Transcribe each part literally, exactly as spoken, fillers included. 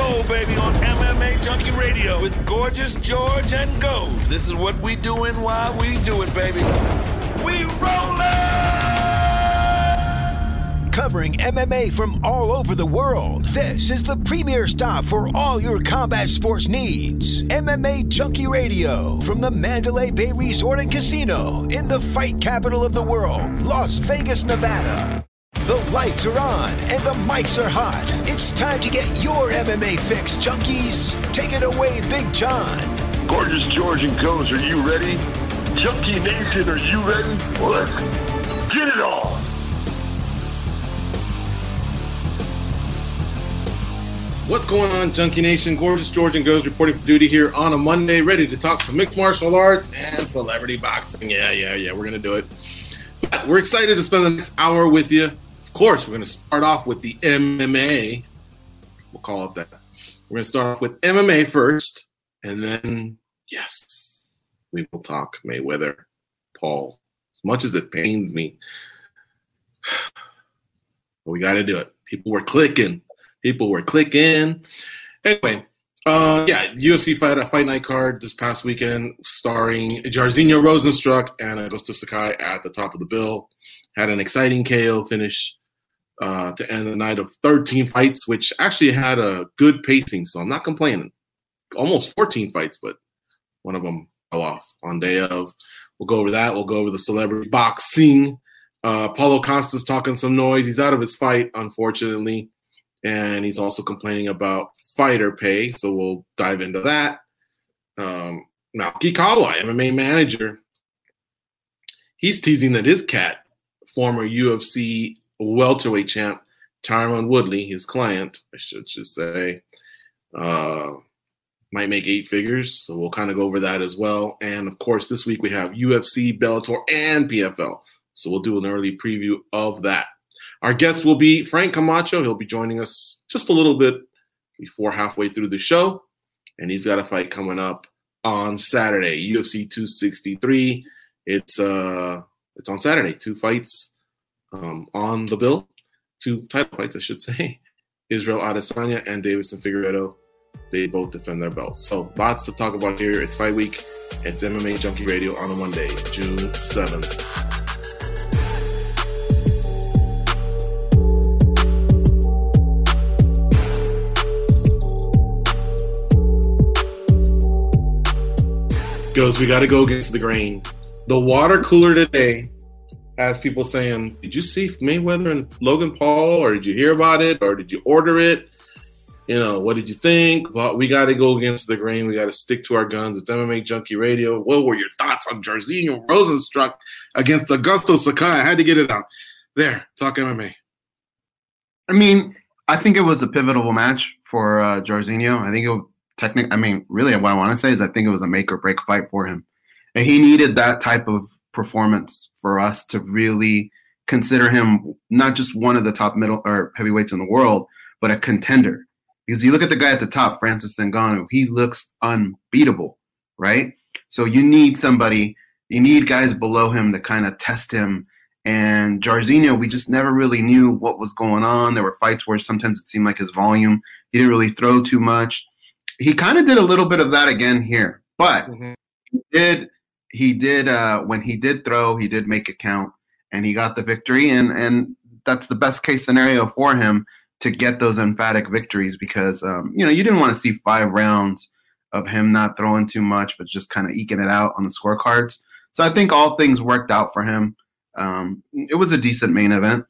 roll, baby, on M M A Junkie Radio with Gorgeous George and Gold. This is what we doing while we do it, baby. We rollin'! Covering M M A from all over the world, this is the premier stop for all your combat sports needs. M M A Junkie Radio from the Mandalay Bay Resort and Casino in the fight capital of the world, Las Vegas, Nevada. The lights are on and the mics are hot. It's time to get your M M A fix, junkies. Take it away, Big John. Gorgeous George and Goes, are you ready? Junkie Nation, are you ready? Well, let's get it on. What's going on, Junkie Nation? Gorgeous George and Goes reporting for duty here on a Monday, ready to talk some mixed martial arts and celebrity boxing. Yeah, yeah, yeah, we're going to do it. But we're excited to spend the next hour with you. Of course, we're going to start off with the M M A. We'll call it that. We're going to start off with M M A first, and then, yes, we will talk Mayweather, Paul. As much as it pains me, but we got to do it. People were clicking. People were clicking. Anyway, uh, yeah, U F C fight, a fight night card this past weekend starring Jairzinho Rozenstruik and Augusto Sakai at the top of the bill. Had an exciting K O finish uh, to end the night of thirteen fights, which actually had a good pacing, so I'm not complaining. Almost fourteen fights, but one of them fell off on day of. We'll go over that. We'll go over the celebrity boxing. Uh, Paulo Costa's talking some noise. He's out of his fight, unfortunately. And he's also complaining about fighter pay, so we'll dive into that. Um, Malky Kawa, M M A manager, he's teasing that his cat, former U F C welterweight champ Tyron Woodley, his client, I should just say, uh, might make eight figures. So we'll kind of go over that as well. And, of course, this week we have U F C, Bellator, and P F L. So we'll do an early preview of that. Our guest will be Frank Camacho. He'll be joining us just a little bit before halfway through the show. And he's got a fight coming up on Saturday, U F C two sixty-three. It's uh, it's on Saturday. Two fights um, on the bill. Two title fights, I should say. Israel Adesanya and Deiveson Figueiredo. They both defend their belts. So lots to talk about here. It's fight week. It's M M A Junkie Radio on a Monday, June seventh. Goes, we got to go against the grain. The water cooler today has people saying, did you see Mayweather and Logan Paul, or did you hear about it, or did you order it? You know, what did you think? Well, we got to go against the grain. We got to stick to our guns. It's M M A Junkie Radio. What were your thoughts on Jairzinho Rozenstruik against Augusto Sakai? I had to get it out. There, talk M M A. I mean, I think it was a pivotal match for uh, Jairzinho. I think it Technic, I mean, really what I want to say is I think it was a make or break fight for him. And he needed that type of performance for us to really consider him not just one of the top middle or heavyweights in the world, but a contender. Because you look at the guy at the top, Francis Ngannou, he looks unbeatable, right? So you need somebody, you need guys below him to kind of test him. And Jairzinho, we just never really knew what was going on. There were fights where sometimes it seemed like his volume, he didn't really throw too much. He kind of did a little bit of that again here, but mm-hmm. he did, he did uh, when he did throw, he did make it count, and he got the victory, and, and that's the best case scenario for him to get those emphatic victories because, um, you know, you didn't want to see five rounds of him not throwing too much, but just kind of eking it out on the scorecards. So I think all things worked out for him. Um, it was a decent main event.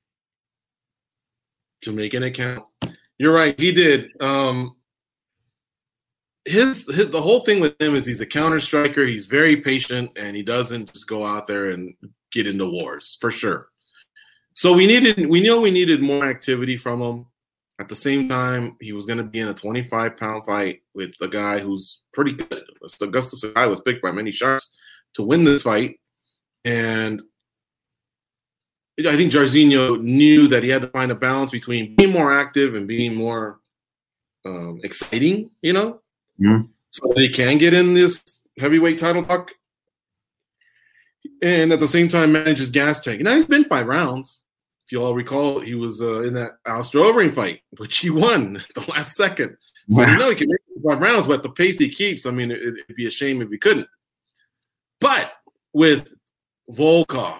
To make an account. You're right, he did. Um, His, his the whole thing with him is he's a counter striker. He's very patient, and he doesn't just go out there and get into wars for sure. So we needed, we knew we needed more activity from him. At the same time, he was going to be in a twenty-five pound fight with a guy who's pretty good. Augusto Sakai was picked by many sharks to win this fight, and I think Jairzinho knew that he had to find a balance between being more active and being more um, exciting, you know. Mm-hmm. So that he can get in this heavyweight title talk and at the same time manage his gas tank. Now, he's been five rounds. if you all recall, he was uh, in that Alistair Overeem fight, which he won at the last second. So Wow. you know he can make it five rounds, but the pace he keeps, I mean, it, it'd be a shame if he couldn't. But with Volkov,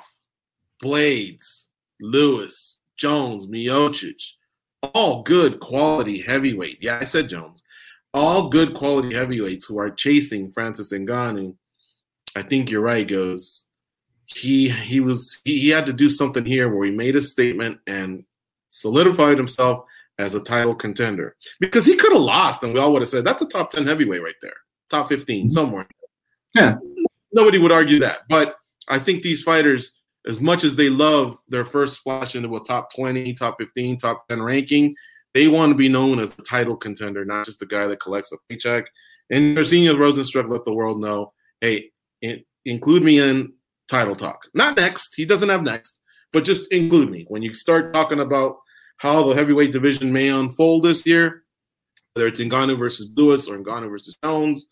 Blades, Lewis, Jones, Miocic, all good quality heavyweight. Yeah, I said Jones. All good quality heavyweights who are chasing Francis Ngannou. I think you're right, Goes. He he was he, he had to do something here where he made a statement and solidified himself as a title contender. Because he could have lost, and we all would have said that's a top ten heavyweight right there, top fifteen somewhere. Yeah, Nobody would argue that. But I think these fighters, as much as they love their first splash into a top twenty, top fifteen, top ten ranking, they want to be known as the title contender, not just the guy that collects a paycheck. And Jairzinho Rozenstruik let the world know, hey, in, include me in title talk. Not next. He doesn't have next. But just include me. When you start talking about how the heavyweight division may unfold this year, whether it's Ngannou versus Lewis or Ngannou versus Jones,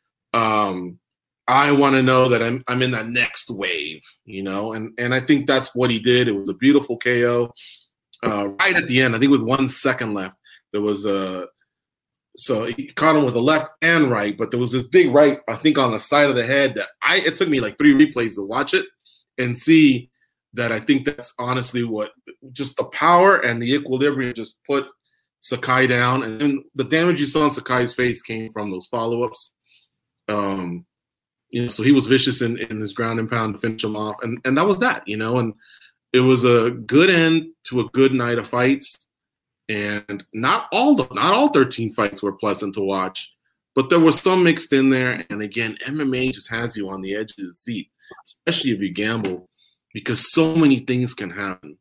um, I want to know that I'm I'm in that next wave, you know, and and I think that's what he did. It was a beautiful K O. Uh, right at the end, I think with one second left, there was a so he caught him with the left and right, but there was this big right, I think, on the side of the head that I it took me like three replays to watch it and see that. I think that's honestly what just the power and the equilibrium just put Sakai down, and then the damage you saw on Sakai's face came from those follow-ups. Um, You know, so he was vicious in, in his ground and pound to finish him off. And, and that was that, you know, and it was a good end to a good night of fights. And not all the, not all thirteen fights were pleasant to watch, but there was some mixed in there. And again, M M A just has you on the edge of the seat, especially if you gamble, because so many things can happen.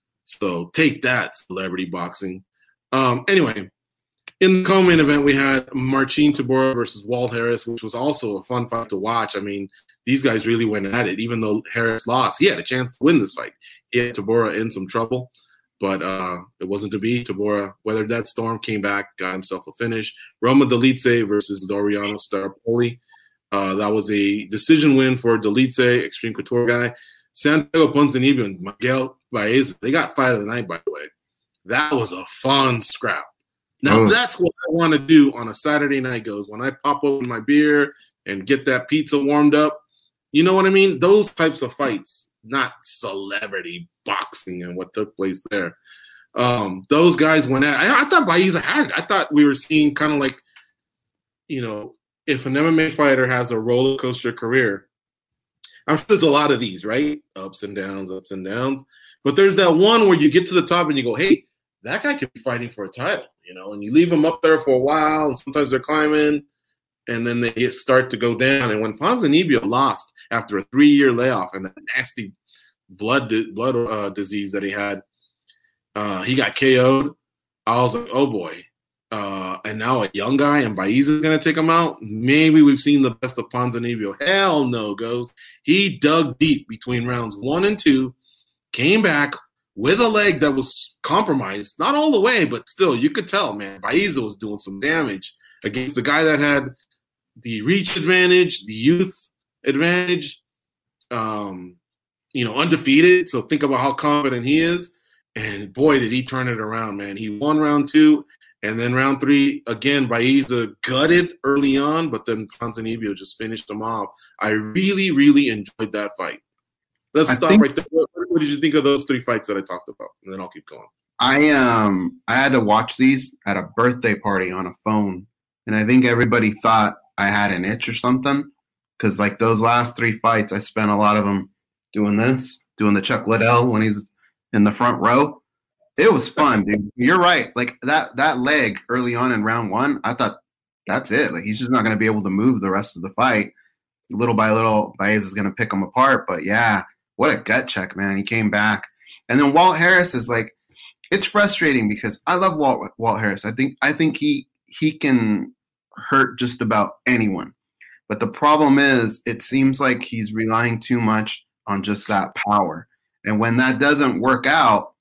So take that, celebrity boxing. Um, anyway, in the co-main event, we had Marcin Tybura versus Walt Harris, which was also a fun fight to watch. I mean, these guys really went at it. Even though Harris lost, he had a chance to win this fight. He had Tybura in some trouble, but uh, it wasn't to be. Tybura weathered that storm, came back, got himself a finish. Roma Delice versus Doriano Staropoli. Uh, that was a decision win for Delice, Extreme Couture guy. Santiago Ponzinibbio and Miguel Baez, they got fight of the night, by the way. That was a fun scrap. Now, oh. That's what I want to do on a Saturday night, Goes. When I pop open my beer and get that pizza warmed up, you know what I mean? Those types of fights, not celebrity boxing and what took place there. Um, those guys went at I, I thought Baez had it. I thought we were seeing kind of like, you know, if an M M A fighter has a roller coaster career, I'm sure there's a lot of these, right? Ups and downs, ups and downs. But there's that one where you get to the top and you go, hey, that guy could be fighting for a title, you know, and you leave them up there for a while, and sometimes they're climbing, and then they get, start to go down. And when Ponzinibbio lost after a three-year layoff and that nasty blood blood uh, disease that he had, uh, he got K O'd. I was like, oh, boy. Uh, and now a young guy and Baez is going to take him out? Maybe we've seen the best of Ponzinibbio. Hell no, Goes. He dug deep between rounds one and two, came back with a leg that was compromised, not all the way, but still, you could tell, man, Baeza was doing some damage against the guy that had the reach advantage, the youth advantage, um, you know, undefeated. So think about how confident he is. And boy, did he turn it around, man. He won round two, and then round three, again, Baeza gutted early on, but then Ponzinibbio just finished him off. I really, really enjoyed that fight. Let's I stop think, right there. What, what did you think of those three fights that I talked about? And then I'll keep going. I um I had to watch these at a birthday party on a phone, and I think everybody thought I had an itch or something, because like those last three fights, I spent a lot of them doing this, doing the Chuck Liddell when he's in the front row. It was fun, dude. You're right. Like that that leg early on in round one, I thought that's it. Like he's just not going to be able to move the rest of the fight. Little by little, Baez is going to pick him apart. But yeah. What a gut check, man. He came back. And then Walt Harris is like, it's frustrating because I love Walt Walt Harris. I think I think he he can hurt just about anyone. But the problem is it seems like he's relying too much on just that power. And when that doesn't work out,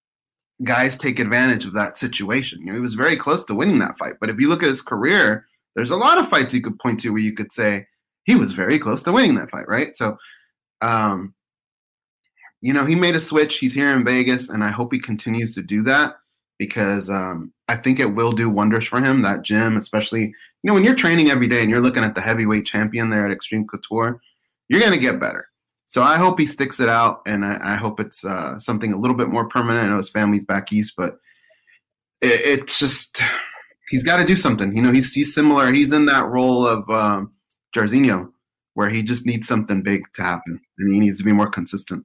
guys take advantage of that situation. You know, he was very close to winning that fight. But if you look at his career, there's a lot of fights you could point to where you could say he was very close to winning that fight, right? So um you know, he made a switch. He's here in Vegas, and I hope he continues to do that because um, I think it will do wonders for him, that gym, especially, you know, when you're training every day and you're looking at the heavyweight champion there at Extreme Couture, you're going to get better. So I hope he sticks it out, and I, I hope it's uh, something a little bit more permanent. I know his family's back east, but it, it's just he's got to do something. You know, he's he's similar. He's in that role of um, Jairzinho, where he just needs something big to happen, and he needs to be more consistent.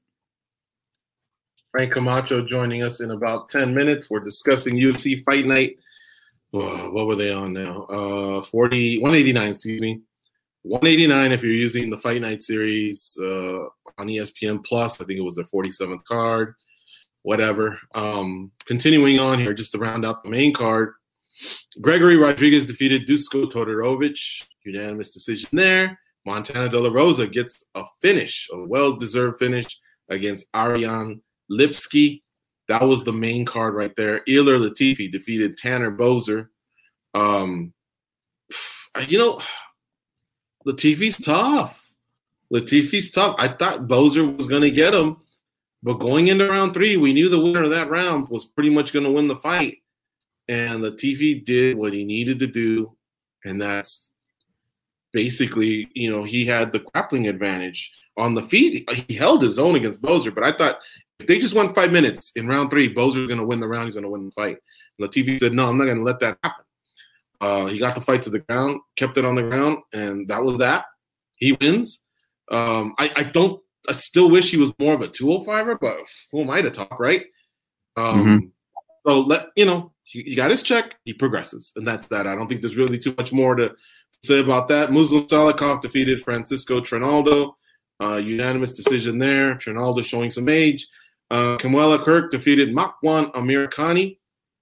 Frank Camacho joining us in about ten minutes. We're discussing U F C Fight Night. Oh, what were they on now? Uh, forty, one eighty-nine, excuse me. one eighty-nine if you're using the Fight Night series uh, on E S P N Plus. I think it was their forty-seventh card, whatever. Um, continuing on here, just to round out the main card, Gregory Rodriguez defeated Dusko Todorovic. Unanimous decision there. Montana De La Rosa gets a finish, a well-deserved finish against Ariane Lipski. That was the main card right there. Ilir Latifi defeated Tanner Boser. Um, you know, Latifi's tough. Latifi's tough. I thought Boser was going to get him, but going into round three, we knew the winner of that round was pretty much going to win the fight. And Latifi did what he needed to do, and that's basically, you know, he had the grappling advantage on the feet. He held his own against Boser, but I thought if they just won five minutes in round three, Boser's going to win the round. He's going to win the fight. Latifi said, no, I'm not going to let that happen. Uh, he got the fight to the ground, kept it on the ground, and that was that. He wins. Um, I, I don't – I still wish he was more of a two oh five-er, but who am I to talk, right? Um, mm-hmm. So, let you know, he, he got his check. He progresses, and that's that. I don't think there's really too much more to say about that. Muslim Salikov defeated Francisco Trinaldo. Uh, unanimous decision there. Trinaldo showing some age. Uh, Kamuela Kirk defeated Makwan Amirkhani.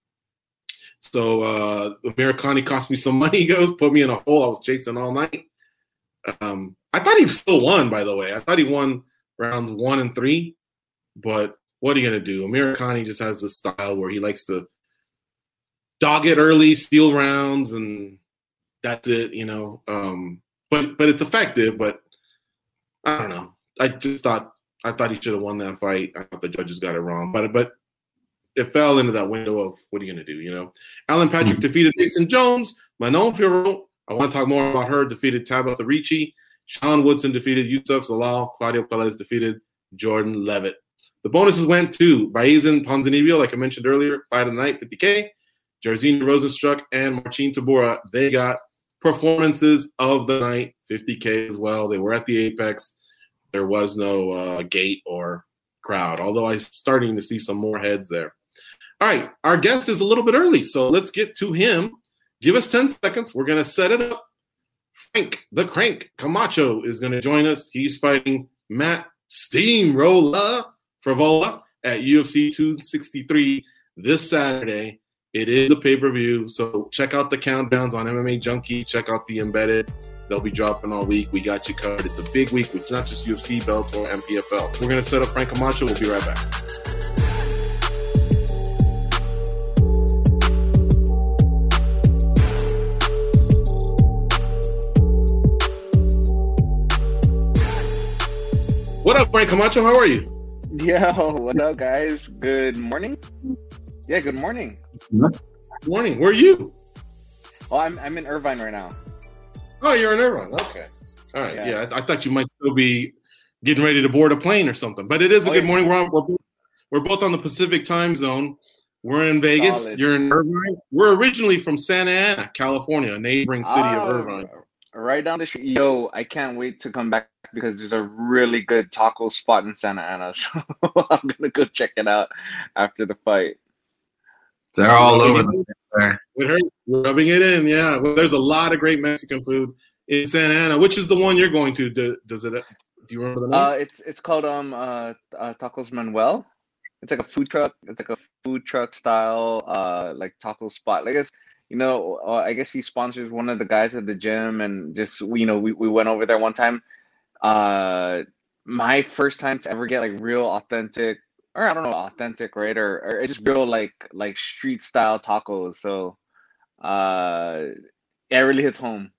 So uh, Amirkhani cost me some money. He goes, put me in a hole I was chasing all night. Um, I thought he still won, by the way. I thought he won rounds one and three. But what are you going to do? Amirkhani just has this style where he likes to dog it early, steal rounds, and that's it, you know. Um, but but it's effective, but I don't know. I just thought I thought he should have won that fight. I thought the judges got it wrong. But but it fell into that window of what are you going to do, you know? Alan Patrick mm-hmm. defeated Jason Jones. Manon Fiorot, I want to talk more about her, defeated Tabitha Ricci. Sean Woodson defeated Yusuf Zalal. Claudio Perez defeated Jordan Levitt. The bonuses went to Baezin Ponzinibbio, like I mentioned earlier, fight of the night, fifty K. Jairzinho Rozenstruik and Marcin Tybura, they got performances of the night, fifty K as well. They were at the Apex. There was no uh, gate or crowd, although I'm starting to see some more heads there. All right, our guest is a little bit early, so let's get to him. Give us ten seconds. We're going to set it up. Frank the Crank Camacho is going to join us. He's fighting Matt Steamroller Frevola at U F C two sixty-three this Saturday. It is a pay-per-view, so check out the countdowns on M M A Junkie. Check out the Embedded. They'll be dropping all week. We got you covered. It's a big week with not just U F C, Bellator, and P F L. We're going to set up Frank Camacho. We'll be right back. What up, Frank Camacho? How are you? Yo, what up, guys? Good morning. Yeah, good morning. Good morning. Where are you? Oh, I'm I'm in Irvine right now. Oh, you're in Irvine. Okay. All right. Yeah, yeah I, I thought you might still be getting ready to board a plane or something. But it is a oh, good yeah. morning. We're, on, we're, both, we're both on the Pacific time zone. We're in Vegas. Solid. You're in Irvine. We're originally from Santa Ana, California, a neighboring city oh, of Irvine. Right down the street. Yo, I can't wait to come back because there's a really good taco spot in Santa Ana. So I'm going to go check it out after the fight. They're all over there. We're rubbing it in, yeah. Well, there's a lot of great Mexican food in Santa Ana. Which is the one you're going to? Do, does it? Do you remember the name? Uh, it's it's called um uh, uh Tacos Manuel. It's like a food truck. It's like a food truck style uh like taco spot. Like it's you know uh, I guess he sponsors one of the guys at the gym, and just you know we we went over there one time. Uh, my first time to ever get like real authentic. Or I don't know, authentic, right? Or, or it's just real like like street style tacos. So, uh, it really hits home.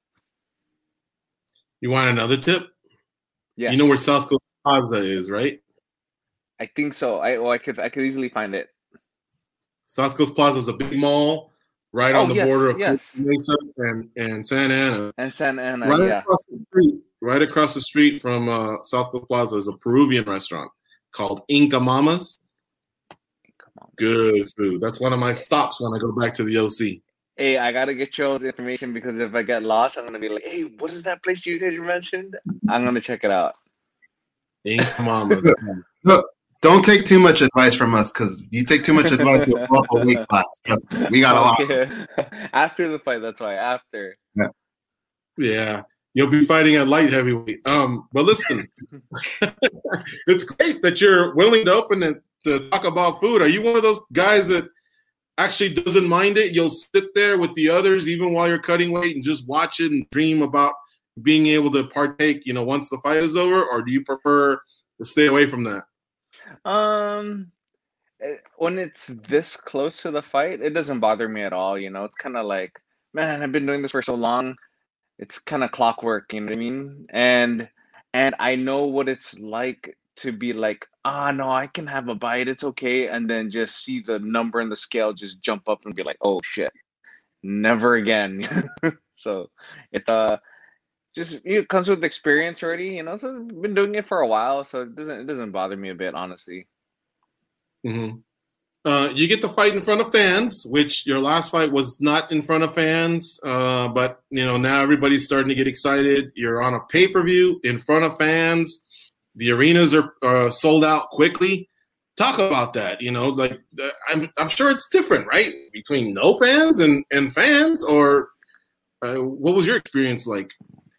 You want another tip? Yeah. You know where South Coast Plaza is, right? I think so. I oh, I could I could easily find it. South Coast Plaza is a big mall right Oh on the yes, border of yes. Costa Mesa and, and Santa Ana. And Santa Ana, Right yeah. across the street, right across the street from uh, South Coast Plaza is a Peruvian restaurant called Inca Mamas. Come on. Good food. That's one of my stops when I go back to the O C. Hey, I gotta get y'all's information because if I get lost, I'm gonna be like, hey, what is that place you guys mentioned? I'm gonna check it out. Inca Mamas. Look, don't take too much advice from us because you take too much advice, you'll go up a weight class. Trust me. We got a lot. Okay. After the fight, that's why. After. Yeah, you'll be fighting at light heavyweight. Um, but listen, it's great that you're willing to open it to talk about food. Are you one of those guys that actually doesn't mind it? You'll sit there with the others even while you're cutting weight and just watch it and dream about being able to partake, you know, once the fight is over, or do you prefer to stay away from that? Um, eh, when it's this close to the fight, it doesn't bother me at all. You know, it's kind of like, man, I've been doing this for so long. It's kind of clockwork, you know what I mean? And and I know what it's like to be like, ah, no, I can have a bite, it's okay, and then just see the number in the scale just jump up and be like, oh shit, never again. So it's uh just it comes with experience already, you know. So I've been doing it for a while, so it doesn't it doesn't bother me a bit, honestly. Mm-hmm. Uh, you get to fight in front of fans, which your last fight was not in front of fans. Uh, but you know now everybody's starting to get excited. You're on a pay-per-view in front of fans. The arenas are uh, sold out quickly. Talk about that. You know, like uh, I'm I'm sure it's different, right, between no fans and and fans. Or uh, what was your experience like?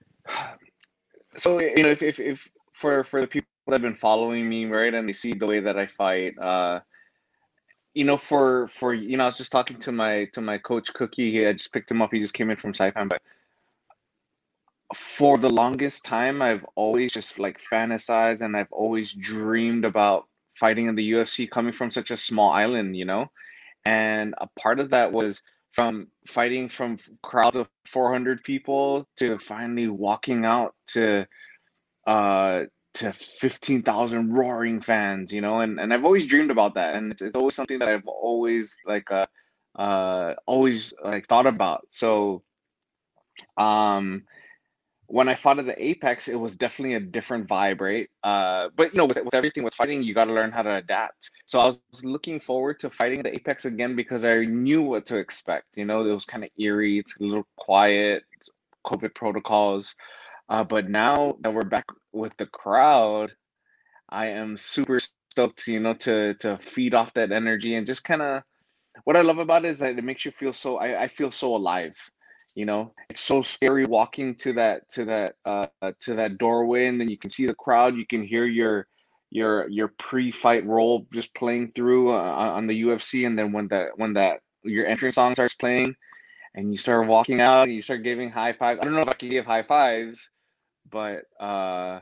So you know, if, if if for for the people that have been following me, right, and they see the way that I fight, uh, you know, for for you know, I was just talking to my to my coach Cookie. He, I just picked him up. He just came in from Saipan, but for the longest time, I've always just like fantasized and I've always dreamed about fighting in the U F C, coming from such a small island, you know, and a part of that was from fighting from crowds of four hundred people to finally walking out to uh to fifteen thousand roaring fans, you know, and, and I've always dreamed about that, and it's, it's always something that I've always like uh uh always like thought about. So um when I fought at the Apex, it was definitely a different vibe, right? Uh, but you know, with with everything with fighting, you got to learn how to adapt. So I was looking forward to fighting at the Apex again because I knew what to expect. You know, it was kind of eerie, it's a little quiet, COVID protocols. Uh, but now that we're back with the crowd, I am super stoked, you know, to to feed off that energy and just kind of what I love about it is that it makes you feel so. I, I feel so alive. You know, it's so scary walking to that to that uh to that doorway, and then you can see the crowd. You can hear your your your pre-fight role just playing through uh, on the U F C, and then when that when that your entrance song starts playing, and you start walking out, and you start giving high fives. I don't know if I can give high fives, but uh,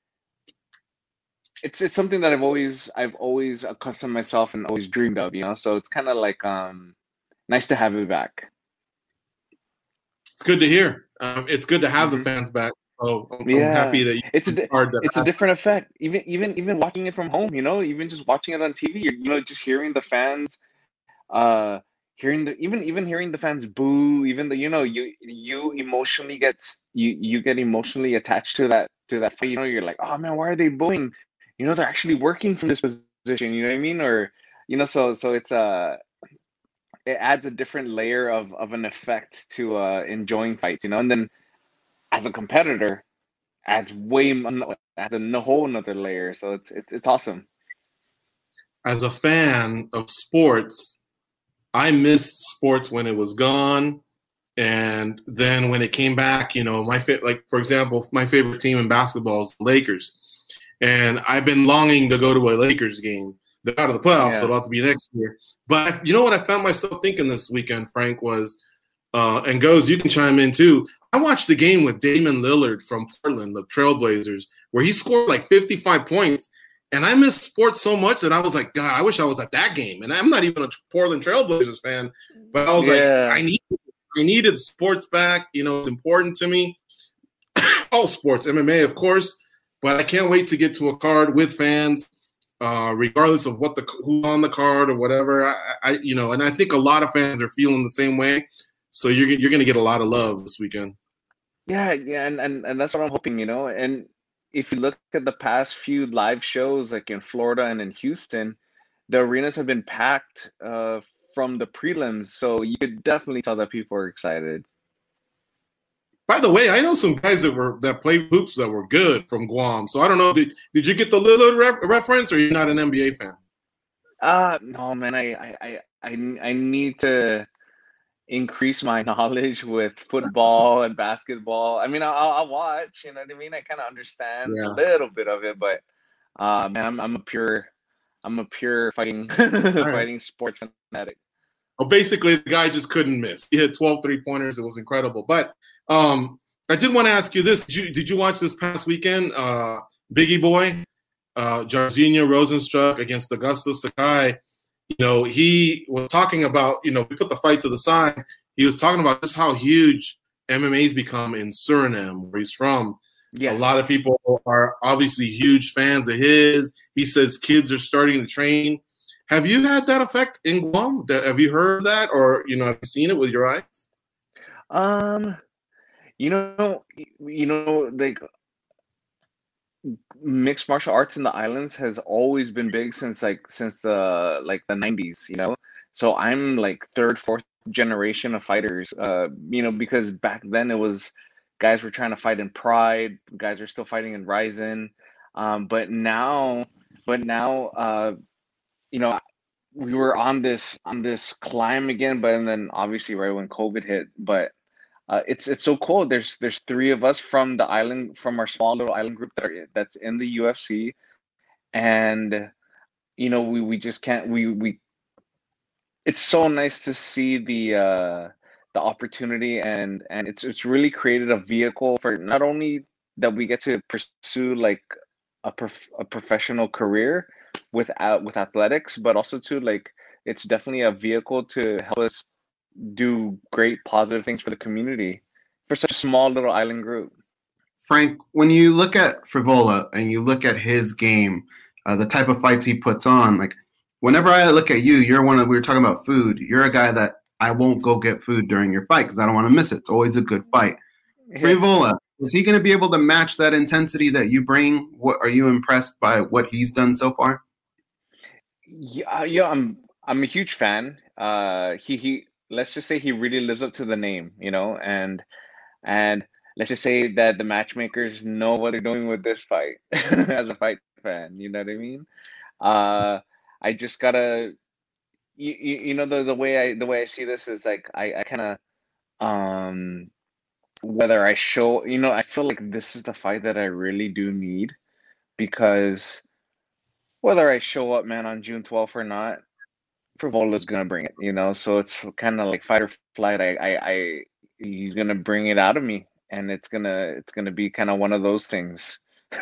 it's it's something that I've always I've always accustomed myself and always dreamed of. You know, so it's kind of like um nice to have it back. It's good to hear. Um, it's good to have Mhm. the fans back. So I'm, I'm Yeah, happy that you it's a di- hard that it's a different effect. Even even even watching it from home, you know, even just watching it on T V, you're, you know, just hearing the fans, uh, hearing the even even hearing the fans boo, even the you know you you emotionally gets you you get emotionally attached to that to that fight. You know, you're like, oh man, why are they booing? You know, they're actually working from this position. You know what I mean? Or you know, so so it's uh it adds a different layer of of an effect to uh enjoying fights. You know, and then as a competitor adds way m- adds a whole another layer. So it's it's it's awesome. as a fan of sports, I missed sports when it was gone, and then when it came back, you know, my fa- like for example, my favorite team in basketball is the Lakers, and I've been longing to go to a Lakers game. They're out of the playoffs, so Yeah. it'll have to be next year. But you know what I found myself thinking this weekend, Frank, was, uh, and Goes, you can chime in too. I watched the game with Damian Lillard from Portland, the Trailblazers, where he scored like fifty-five points. And I missed sports so much that I was like, God, I wish I was at that game. And I'm not even a Portland Trailblazers fan, but I was Yeah. like, I need, I needed sports back. You know, it's important to me. All sports, M M A, of course, but I can't wait to get to a card with fans. uh, regardless of what the who's on the card or whatever. I, I, you know, and I think a lot of fans are feeling the same way. So you're you're going to get a lot of love this weekend. Yeah, yeah, and, and and that's what I'm hoping, you know. And if you look at the past few live shows, like in Florida and in Houston, the arenas have been packed uh, from the prelims, so you could definitely tell that people are excited. By the way, I know some guys that were that played hoops that were good from Guam. So I don't know. Did, did you get the Lillard re- reference, or you're not an N B A fan? Uh no, man. I I I I, I need to increase my knowledge with football and basketball. I mean, I'll, I'll watch. You know what I mean? I kind of understand Yeah. a little bit of it, but uh, man, I'm I'm a pure, I'm a pure fighting fighting sports fanatic. Well, basically, the guy just couldn't miss. He hit twelve three-pointers. It was incredible. But um, I did want to ask you this. Did you, did you watch this past weekend, uh, Biggie Boy, uh, Jairzinho Rosenstruck against Augusto Sakai? You know, he was talking about, you know, we put the fight to the side. He was talking about just how huge M M A's become in Suriname, where he's from. Yes. A lot of people are obviously huge fans of his. He says kids are starting to train. Have you had that effect in Guam? Have you heard that, or you know, have you seen it with your eyes? Um, you know, you know, like mixed martial arts in the islands has always been big since like since the like the nineties. You know, so I'm like third, fourth generation of fighters. Uh, you know, because back then it was guys were trying to fight in Pride, guys are still fighting in Ryzen, um, but now, but now, uh. you know, we were on this on this climb again, but and then obviously right when COVID hit. But uh, it's it's so cool. There's there's three of us from the island, from our small little island group that are that's in the U F C, and you know we we just can't we we. It's so nice to see the uh, the opportunity, and and it's it's really created a vehicle for not only that we get to pursue like a prof- a professional career with uh, with athletics, but also to like it's definitely a vehicle to help us do great positive things for the community for such a small little island group. Frank, when you look at Frivola and you look at his game, uh, the type of fights he puts on, like whenever I look at you, you're one of, we were talking about food, you're a guy that I won't go get food during your fight because I don't want to miss it. It's always a good fight. Frivola, is he going to be able to match that intensity that you bring? What are you impressed by what he's done so far? Yeah, yeah, I'm I'm a huge fan. Uh, he he. Let's just say he really lives up to the name, you know, and and let's just say that the matchmakers know what they're doing with this fight as a fight fan. You know what I mean? Uh, I just gotta, you, you, you know, the the way I the way I see this is like I I kind of um whether I show, you know, I feel like this is the fight that I really do need because whether I show up, man, on June twelfth or not, Frivola's gonna bring it, you know. So it's kind of like fight or flight. I, I, I, he's gonna bring it out of me, and it's gonna, it's gonna be kind of one of those things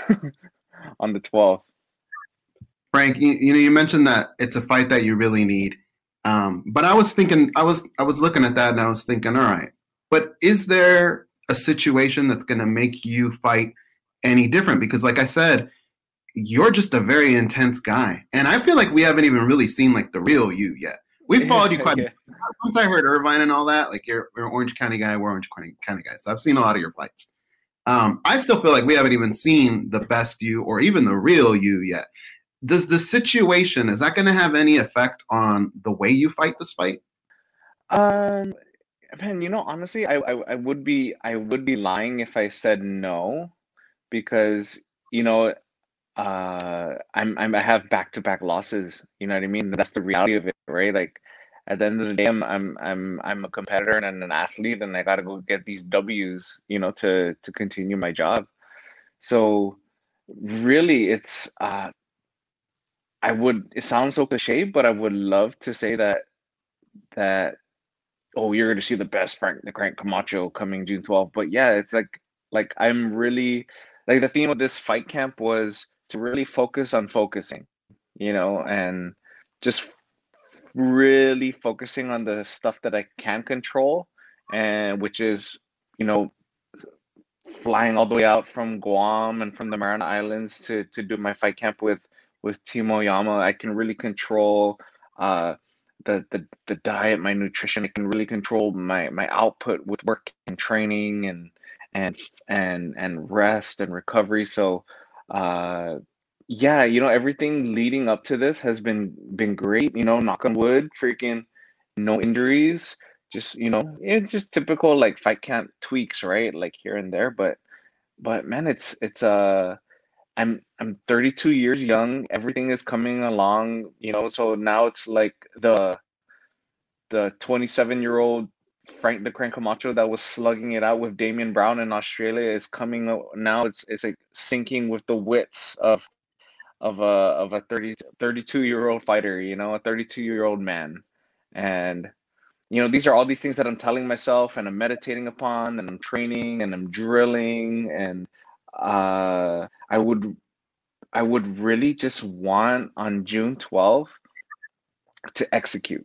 on the twelfth. Frank, you, you know, you mentioned that it's a fight that you really need, um, but I was thinking, I was, I was looking at that, and I was thinking, all right, but is there a situation that's gonna make you fight any different? Because, like I said, you're just a very intense guy. And I feel like we haven't even really seen like the real you yet. We've followed you quite yeah. Once I heard Irvine and all that, like you're, you're an Orange County guy, we're Orange County, County guys. So I've seen a lot of your fights. Um, I still feel like we haven't even seen the best you or even the real you yet. Does the situation, is that going to have any effect on the way you fight this fight? Um, man, you know, honestly, I, I, I would be, I would be lying if I said no, because, you know, uh I'm, I'm I have back-to-back losses, you know what I mean? That's the reality of it, right? Like at the end of the day, I'm I'm I'm I'm a competitor and an athlete, and I gotta go get these W's, you know, to to continue my job. So really it's uh I would, it sounds so cliche, but I would love to say that that oh, you're gonna see the best Frank the Crank Camacho coming June twelfth. But yeah, it's like like I'm really like the theme of this fight camp was to really focus on focusing, you know, and just really focusing on the stuff that I can control, and which is, you know, flying all the way out from Guam and from the Mariana Islands to to do my fight camp with with Timo Yama. I can really control uh, the, the the diet, my nutrition. I can really control my my output with work and training and and and and rest and recovery. So uh, yeah, you know, everything leading up to this has been been great. You know, knock on wood, freaking no injuries. Just you know, it's just typical like fight camp tweaks, right? Like here and there, but but man, it's it's uh I'm I'm thirty-two years young. Everything is coming along, you know. So now it's like the the twenty-seven year old Frank the Crank Camacho that was slugging it out with Damian Brown in Australia is coming o- now. It's it's like sinking with the wits of of a of a thirty thirty-two year old fighter, you know, a thirty-two year old man, and you know these are all these things that I'm telling myself and I'm meditating upon and I'm training and I'm drilling and uh I would I would really just want on June twelfth to execute.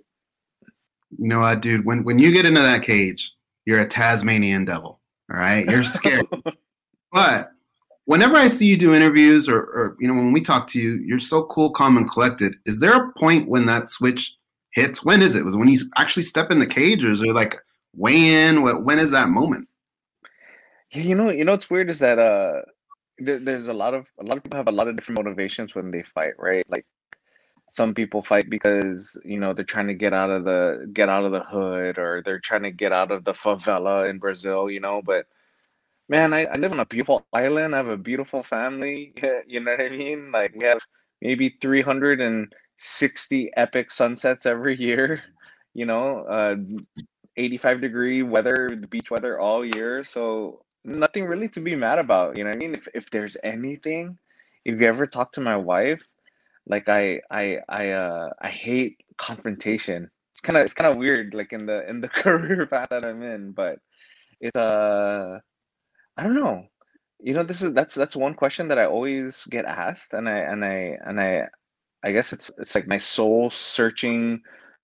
You know what, dude? When when you get into that cage, you're a Tasmanian devil. All right, you're scared. But whenever I see you do interviews, or, or you know, when we talk to you, you're so cool, calm, and collected. Is there a point when that switch hits? When is it? Was it when you actually step in the cage, or is it like weigh in? What? When is that moment? Yeah, you know, you know what's weird is that uh, there, there's a lot of a lot of people have a lot of different motivations when they fight, right? Like some people fight because you know they're trying to get out of the get out of the hood, or they're trying to get out of the favela in Brazil, you know. But man, I, I live on a beautiful island. I have a beautiful family. You know what I mean? Like we have maybe three hundred sixty epic sunsets every year. You know, uh, eighty-five degree weather, the beach weather all year. So nothing really to be mad about. You know what I mean? If if there's anything, if you ever talk to my wife, like I I I uh I hate confrontation. It's kind of it's kind of weird, like in the in the career path that I'm in, but it's uh I don't know. You know, this is that's that's one question that I always get asked, and I and I and I I guess it's it's like my soul searching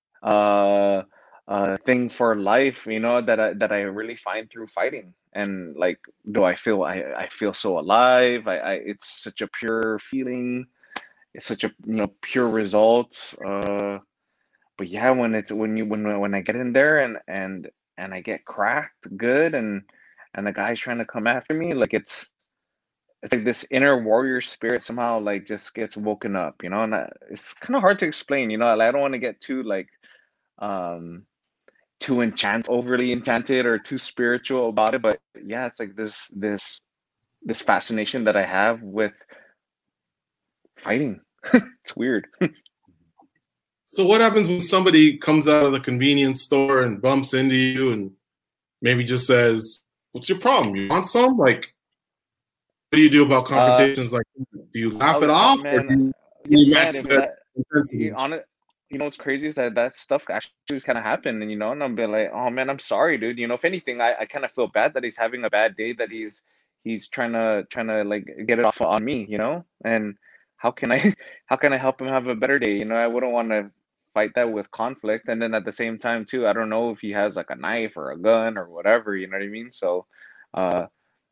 uh uh thing for life, you know, that I that I really find through fighting. And like, do I feel I I feel so alive? I, I it's such a pure feeling. It's such a you know pure result. Uh, but yeah, when it's when you when when I get in there and and and I get cracked good and and the guy's trying to come after me, like it's it's like this inner warrior spirit somehow like just gets woken up, you know, and I, it's kind of hard to explain, you know. Like, I don't want to get too like um too enchant overly enchanted or too spiritual about it, but yeah, it's like this this this fascination that I have with fighting. It's weird. So what happens when somebody comes out of the convenience store and bumps into you and maybe just says, "What's your problem? You want some?" Like, what do you do about confrontations? Uh, like, do you laugh oh, it off, man, or do you, do you man, match if that that, intensity? you, on it, you know what's crazy is that that stuff actually just kind of happened, and you know, and I'm be like, oh man, I'm sorry, dude. You know, if anything, I, I kind of feel bad that he's having a bad day, that he's he's trying to trying to like get it off on me, you know, and how can I how can I help him have a better day? You know, I wouldn't want to fight that with conflict, and then at the same time too, I don't know if he has like a knife or a gun or whatever, you know what I mean? So uh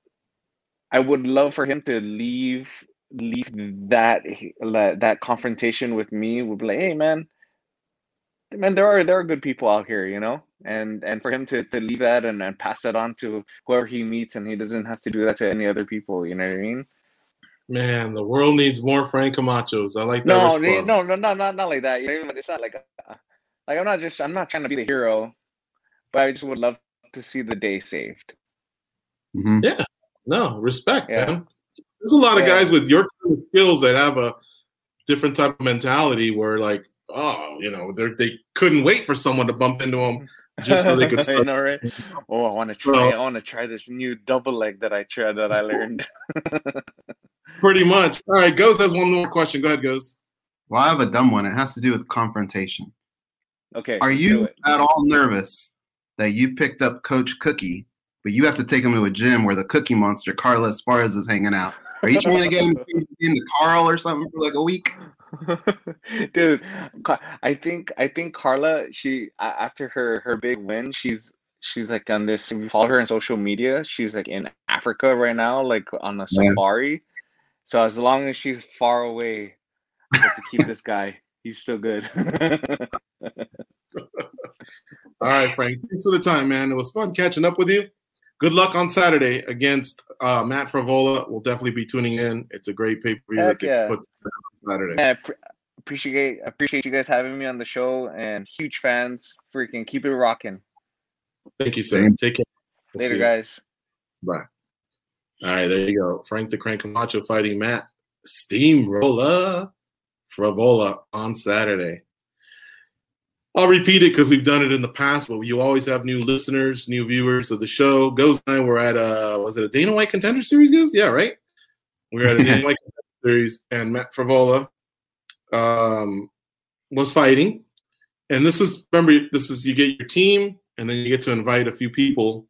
I would love for him to leave leave that that confrontation with me. Would be like, hey man, man, there are there are good people out here, you know, and and for him to to leave that and, and pass that on to whoever he meets, and he doesn't have to do that to any other people, you know what I mean? Man, the world needs more Frank Camachos. I like that No, response. no, no, not not not like that. You know, it's not like uh, like I'm not just I'm not trying to be the hero, but I just would love to see the day saved. Mm-hmm. Yeah, no, respect, Yeah. man. There's a lot of Yeah. guys with your kind of skills that have a different type of mentality where, like, oh, you know, they they couldn't wait for someone to bump into them just so they could I start. know, right? Oh, I want to try. Well- I want to try this new double leg that I tried that I learned. Pretty much. All right, Goes has one more question. Go ahead, Goes. Well, I have a dumb one. It has to do with confrontation. Okay. Are do you it. at all nervous that you picked up Coach Cookie, but you have to take him to a gym where the Cookie Monster, Carla Esparza, is hanging out? Are you trying to get him into Carl or something for like a week? Dude, Ca- I think I think Carla, she a- after her her big win, she's she's like on this. If you follow her on social media, she's like in Africa right now, like on a Yeah. safari. So as long as she's far away, but to keep this guy. He's still good. All right, Frank. Thanks for the time, man. It was fun catching up with you. Good luck on Saturday against uh, Matt Frevola. We'll definitely be tuning in. It's a great pay-per-view that they yeah. put on Saturday. Yeah, I pre- appreciate appreciate you guys having me on the show, and huge fans. Freaking keep it rocking. Thank you, sir. Take care. We'll Later, guys. Bye. All right, there you go. Frank the Crank Camacho fighting Matt Steamroller Frevola on Saturday. I'll repeat it because we've done it in the past, but you always have new listeners, new viewers of the show. Goes and I were at a, was it a Dana White Contender Series, Goes? Yeah, right? We were at a Dana White Contender Series, and Matt Frevola um, was fighting. And this is, remember, this is, you get your team, and then you get to invite a few people.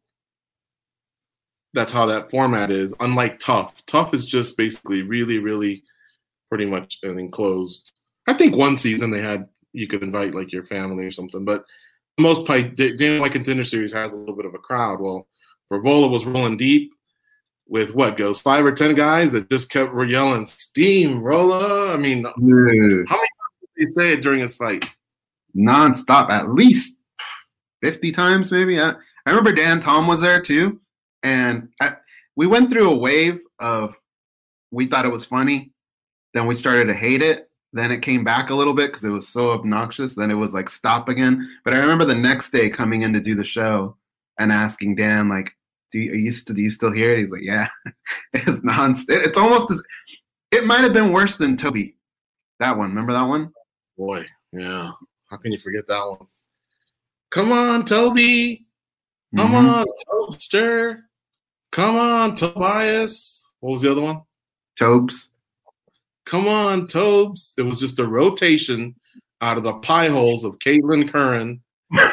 That's how that format is, unlike Tough. Tough is just basically really, really pretty much an enclosed. I think one season they had, you could invite like your family or something, but most part, Dana White Contender Series has a little bit of a crowd. Well, Frevola was rolling deep with what goes five or ten guys that just kept were yelling "Steamroller." I mean, yeah. How many times did he say it during his fight? Nonstop, at least fifty times, maybe. I, I remember Dan Tom was there too, and I, we went through a wave of we thought it was funny, then we started to hate it. Then it came back a little bit because it was so obnoxious. Then it was like stop again. But I remember the next day coming in to do the show and asking Dan, like, do you, are you, still, do you still hear it? He's like, yeah. It's nonstop. It's almost as – it might have been worse than Toby. That one. Remember that one? Boy, yeah. How can you forget that one? Come on, Toby. Come mm-hmm. on, Tobster. Come on, Tobias. What was the other one? Tobes. Come on, Tobes. It was just a rotation out of the pie holes of Caitlin Curran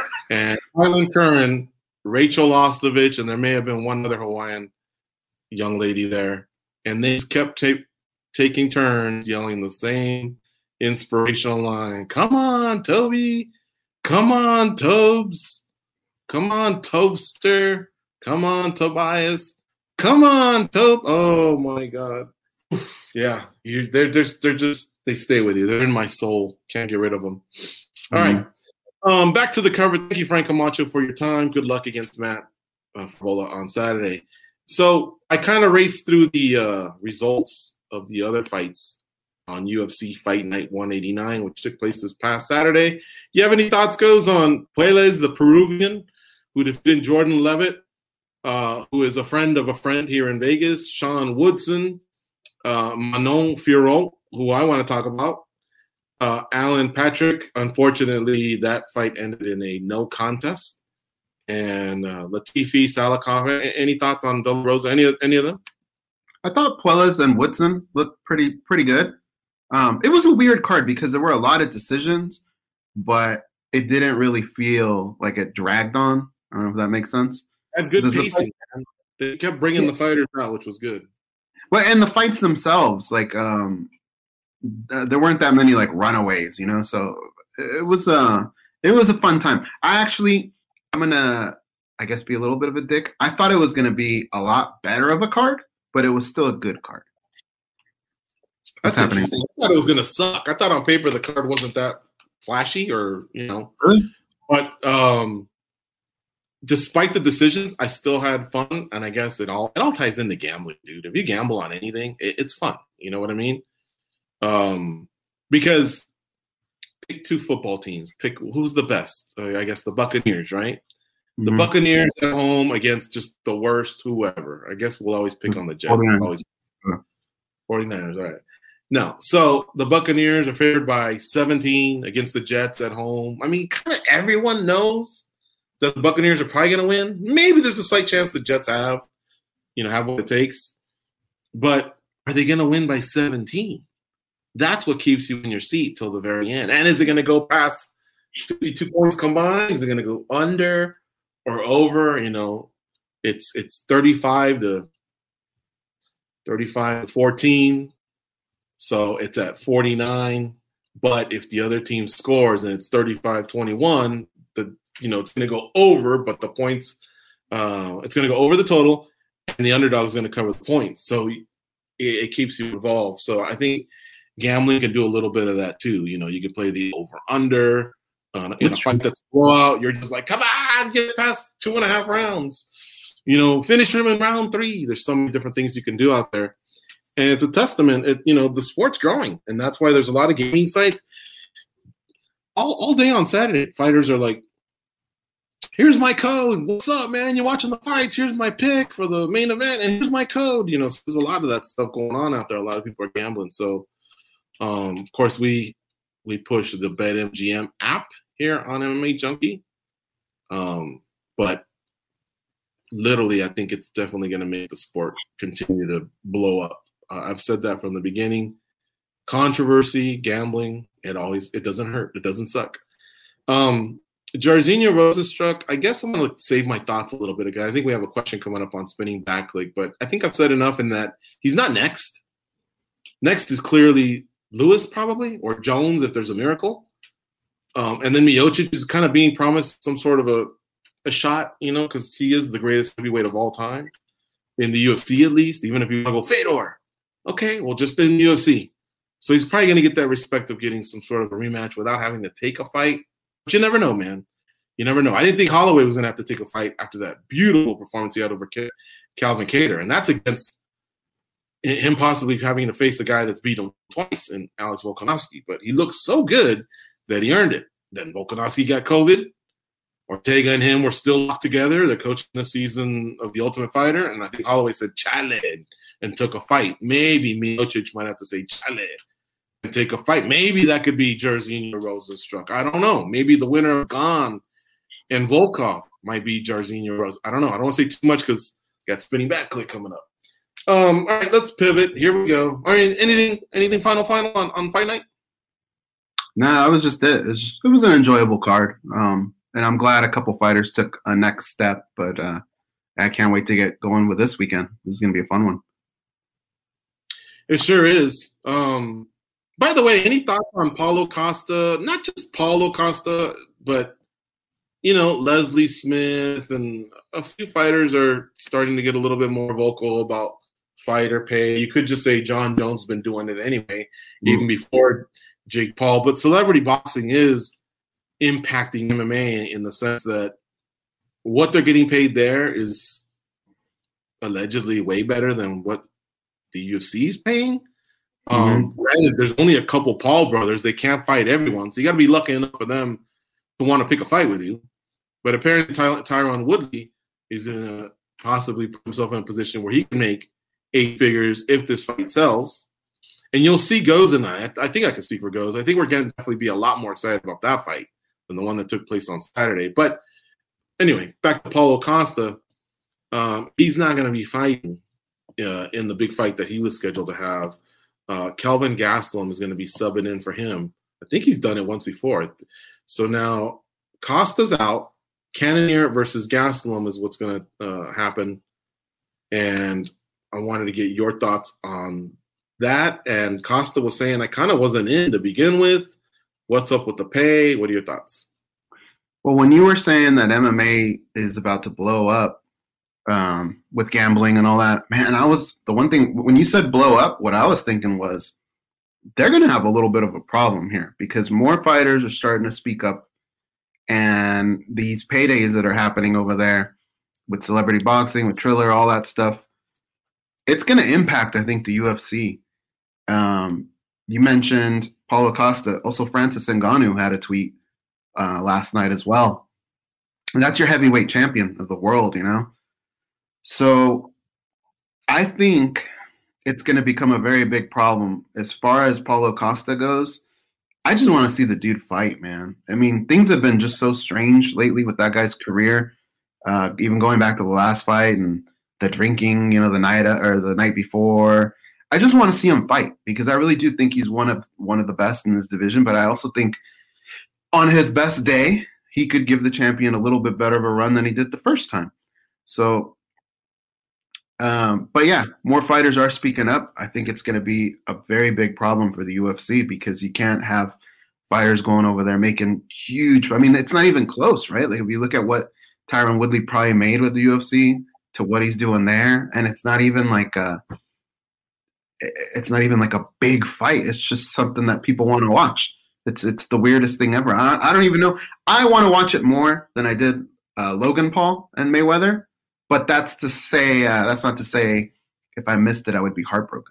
and Caitlin Curran, Rachel Ostovich, and there may have been one other Hawaiian young lady there. And they just kept ta- taking turns yelling the same inspirational line. Come on, Toby. Come on, Tobes. Come on, Tobster. Come on, Tobias. Come on, Tobe. Oh, my God. Yeah, you, they're just they're just they stay with you. They're in my soul. Can't get rid of them. All mm-hmm. right, um, back to the cover. Thank you, Frank Camacho, for your time. Good luck against Matt uh, Frevola on Saturday. So I kind of raced through the uh, results of the other fights on U F C Fight Night one eighty-nine, which took place this past Saturday. You have any thoughts, Goes, on Puelles, the Peruvian, who defeated Jordan Levitt, uh, who is a friend of a friend here in Vegas, Sean Woodson, Uh, Manon Fiorot, who I want to talk about, uh, Alan Patrick. Unfortunately, that fight ended in a no contest. And uh, Latifi Salakov. Any thoughts on De La Rosa? Any any of them? I thought Puelles and Woodson looked pretty pretty good. Um, it was a weird card because there were a lot of decisions, but it didn't really feel like it dragged on. I don't know if that makes sense. Had good pacing. They kept bringing yeah. the fighters out, which was good. Well, and the fights themselves, like um, uh, there weren't that many like runaways, you know. So it was uh it was a fun time. I actually, I'm gonna, I guess, be a little bit of a dick. I thought it was gonna be a lot better of a card, but it was still a good card. What's That's happening? I thought it was gonna suck. I thought on paper the card wasn't that flashy, or you know, really? But um. Despite the decisions, I still had fun, and I guess it all it all ties into gambling, dude. If you gamble on anything, it, it's fun. You know what I mean? Um, because pick two football teams. Pick who's the best. Uh, I guess the Buccaneers, right? Mm-hmm. The Buccaneers at home against just the worst whoever. I guess we'll always pick on the Jets. forty-niners. Always, forty-niners, all right. No, so the Buccaneers are favored by seventeen against the Jets at home. I mean, kind of everyone knows that the Buccaneers are probably going to win. Maybe there's a slight chance the Jets have, you know, have what it takes. But are they going to win by seventeen? That's what keeps you in your seat till the very end. And is it going to go past fifty-two points combined? Is it going to go under or over? You know, it's it's thirty-five to thirty-five to fourteen. So it's at forty-nine. But if the other team scores and it's thirty-five twenty-one, the you know, it's going to go over, but the points, uh, it's going to go over the total, and the underdog is going to cover the points. So it, it keeps you involved. So I think gambling can do a little bit of that too. You know, you can play the over-under uh, in a fight that's a blowout. You're just like, come on, get past two and a half rounds. You know, finish him in round three. There's so many different things you can do out there. And it's a testament, it, you know, the sport's growing. And that's why there's a lot of gaming sites. All, all day on Saturday, fighters are like, here's my code. What's up, man? You're watching the fights. Here's my pick for the main event. And here's my code. You know, so there's a lot of that stuff going on out there. A lot of people are gambling. So, um, of course, we we push the BetMGM app here on M M A Junkie. Um, but literally, I think it's definitely going to make the sport continue to blow up. Uh, I've said that from the beginning. Controversy, gambling, it always it doesn't hurt. It doesn't suck. Um, Jairzinho Rozenstruik, I guess I'm going to save my thoughts a little bit again. I think we have a question coming up on Spinning Backleg, but I think I've said enough in that he's not next. Next is clearly Lewis probably, or Jones if there's a miracle. Um, and then Miocic is kind of being promised some sort of a, a shot, you know, because he is the greatest heavyweight of all time. In the U F C at least, even if you want to go Fedor. Okay, well, just in the U F C. So he's probably going to get that respect of getting some sort of a rematch without having to take a fight. But you never know, man. You never know. I didn't think Holloway was going to have to take a fight after that beautiful performance he had over Calvin Kattar. And that's against him possibly having to face a guy that's beat him twice in Alex Volkanovski. But he looked so good that he earned it. Then Volkanovski got COVID. Ortega and him were still locked together. They're coaching the season of The Ultimate Fighter. And I think Holloway said, chale, and took a fight. Maybe Miocic might have to say chale and take a fight. Maybe that could be Jairzinho Rozenstruik. I don't know. Maybe the winner of Gane and Volkov might be Jairzinho Rose. I don't know. I don't want to say too much because got Spinning Backleg coming up. Um, all right, let's pivot. Here we go. All right, anything anything final, final on, on Fight Night? Nah, that was just it. It was, just, it was an enjoyable card. Um, and I'm glad a couple fighters took a next step, but uh, I can't wait to get going with this weekend. This is going to be a fun one. It sure is. Um, by the way, any thoughts on Paulo Costa? Not just Paulo Costa, but, you know, Leslie Smith and a few fighters are starting to get a little bit more vocal about fighter pay. You could just say John Jones has been doing it anyway, mm. even before Jake Paul. But celebrity boxing is impacting M M A in the sense that what they're getting paid there is allegedly way better than what the U F C is paying. Mm-hmm. Um, granted, there's only a couple Paul brothers. They can't fight everyone. So you got to be lucky enough for them to want to pick a fight with you. But apparently Ty- Tyron Woodley is going to possibly put himself in a position where he can make eight figures if this fight sells. And you'll see Goz and I. I, th- I think I can speak for Goz. I think we're going to definitely be a lot more excited about that fight than the one that took place on Saturday. But anyway, back to Paulo Costa. Um, he's not going to be fighting uh, in the big fight that he was scheduled to have. Uh, Kelvin Gastelum is going to be subbing in for him. I think he's done it once before. So now Costa's out. Cannonier versus Gastelum is what's going to uh, happen. And I wanted to get your thoughts on that. And Costa was saying, I kind of wasn't in to begin with. What's up with the pay? What are your thoughts? Well, when you were saying that M M A is about to blow up um, with gambling and all that, man, I was the one thing when you said blow up, what I was thinking was they're going to have a little bit of a problem here because more fighters are starting to speak up, and these paydays that are happening over there with celebrity boxing, with Triller, all that stuff, it's going to impact, I think, the U F C. Um, you mentioned Paulo Costa. Also, Francis Ngannou had a tweet uh, last night as well. And that's your heavyweight champion of the world, you know? So I think it's going to become a very big problem. As far as Paulo Costa goes, I just want to see the dude fight, man. I mean, things have been just so strange lately with that guy's career, uh, even going back to the last fight and the drinking, you know, the night or the night before. I just want to see him fight because I really do think he's one of one of the best in this division. But I also think on his best day, he could give the champion a little bit better of a run than he did the first time. So, um, but yeah, more fighters are speaking up. I think it's going to be a very big problem for the U F C because you can't have fighters going over there making huge. I mean, it's not even close, right? Like if you look at what Tyron Woodley probably made with the U F C to what he's doing there, and it's not even like a it's not even like a big fight. It's just something that people want to watch. It's it's the weirdest thing ever. I, I don't even know. I want to watch it more than I did uh, Logan Paul and Mayweather. But that's to say, uh, that's not to say if I missed it, I would be heartbroken.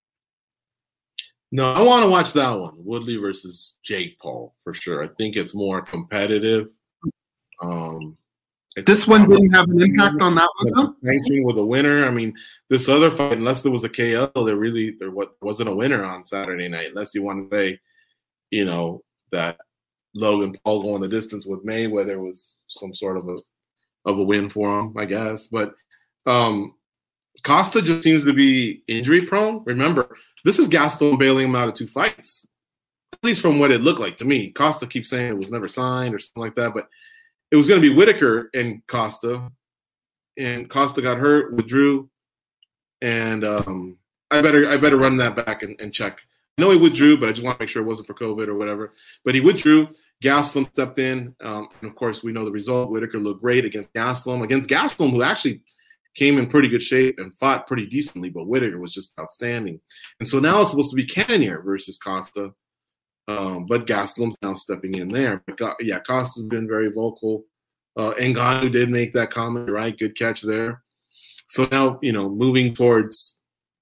No, I want to watch that one, Woodley versus Jake Paul, for sure. I think it's more competitive. Um, this one didn't have an impact on that one, though? With a winner. I mean, this other fight, unless there was a K O, there really there wasn't a winner on Saturday night, unless you want to say, you know, that Logan Paul going the distance with Mayweather was some sort of a of a win for him, I guess. But um, Costa just seems to be injury prone. Remember, this is Gastelum bailing him out of two fights, at least from what it looked like to me. Costa keeps saying it was never signed or something like that, but it was going to be Whitaker and Costa, and Costa got hurt, withdrew, and um, I better I better run that back and, and check. I know he withdrew, but I just want to make sure it wasn't for COVID or whatever. But he withdrew. Gastelum stepped in, um, and of course we know the result. Whitaker looked great against Gastelum, against Gastelum, who actually came in pretty good shape and fought pretty decently, but Whitaker was just outstanding. And so now it's supposed to be Cannonier versus Costa, um, but Gastelum's now stepping in there. But yeah, Costa's been very vocal. Uh, Ngannou did make that comment, right? Good catch there. So now, you know, moving towards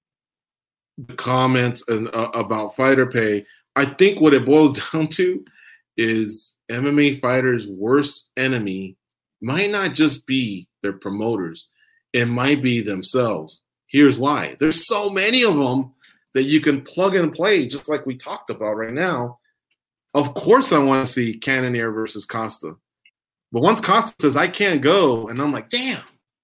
the comments and, uh, about fighter pay, I think what it boils down to is M M A fighters' worst enemy might not just be their promoters. It might be themselves. Here's why. There's so many of them that you can plug and play, just like we talked about right now. Of course I want to see Cannonier versus Costa. But once Costa says, I can't go, and I'm like, damn,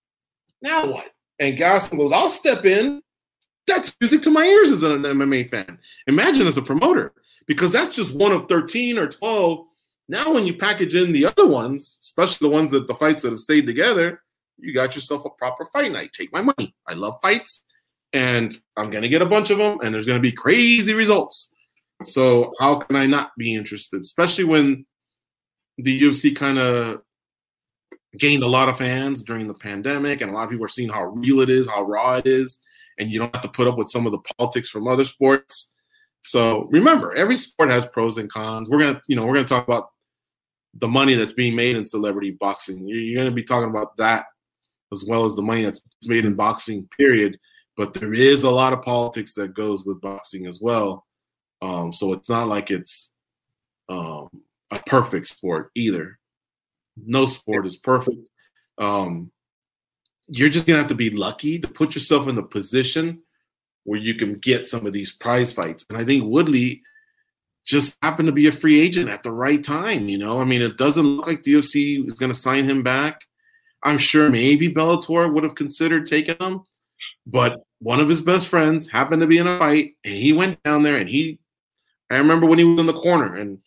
now what? And Gastelum goes, I'll step in. That's music to my ears as an M M A fan. Imagine as a promoter, because that's just one of thirteen or twelve. Now when you package in the other ones, especially the ones that the fights that have stayed together, you got yourself a proper fight night. Take my money. I love fights, and I'm going to get a bunch of them, and there's going to be crazy results. So how can I not be interested, especially when the U F C kind of gained a lot of fans during the pandemic, and a lot of people are seeing how real it is, how raw it is, and you don't have to put up with some of the politics from other sports. So remember, every sport has pros and cons. We're gonna, you know, we're gonna talk about the money that's being made in celebrity boxing. You're gonna be talking about that as well as the money that's made in boxing, period. But there is a lot of politics that goes with boxing as well. Um, so it's not like it's um, a perfect sport either. No sport is perfect. Um, you're just going to have to be lucky to put yourself in the position where you can get some of these prize fights. And I think Woodley just happened to be a free agent at the right time. You know, I mean, it doesn't look like the U F C is going to sign him back. I'm sure maybe Bellator would have considered taking him, but one of his best friends happened to be in a fight, and he went down there, and he, I remember when he was in the corner, and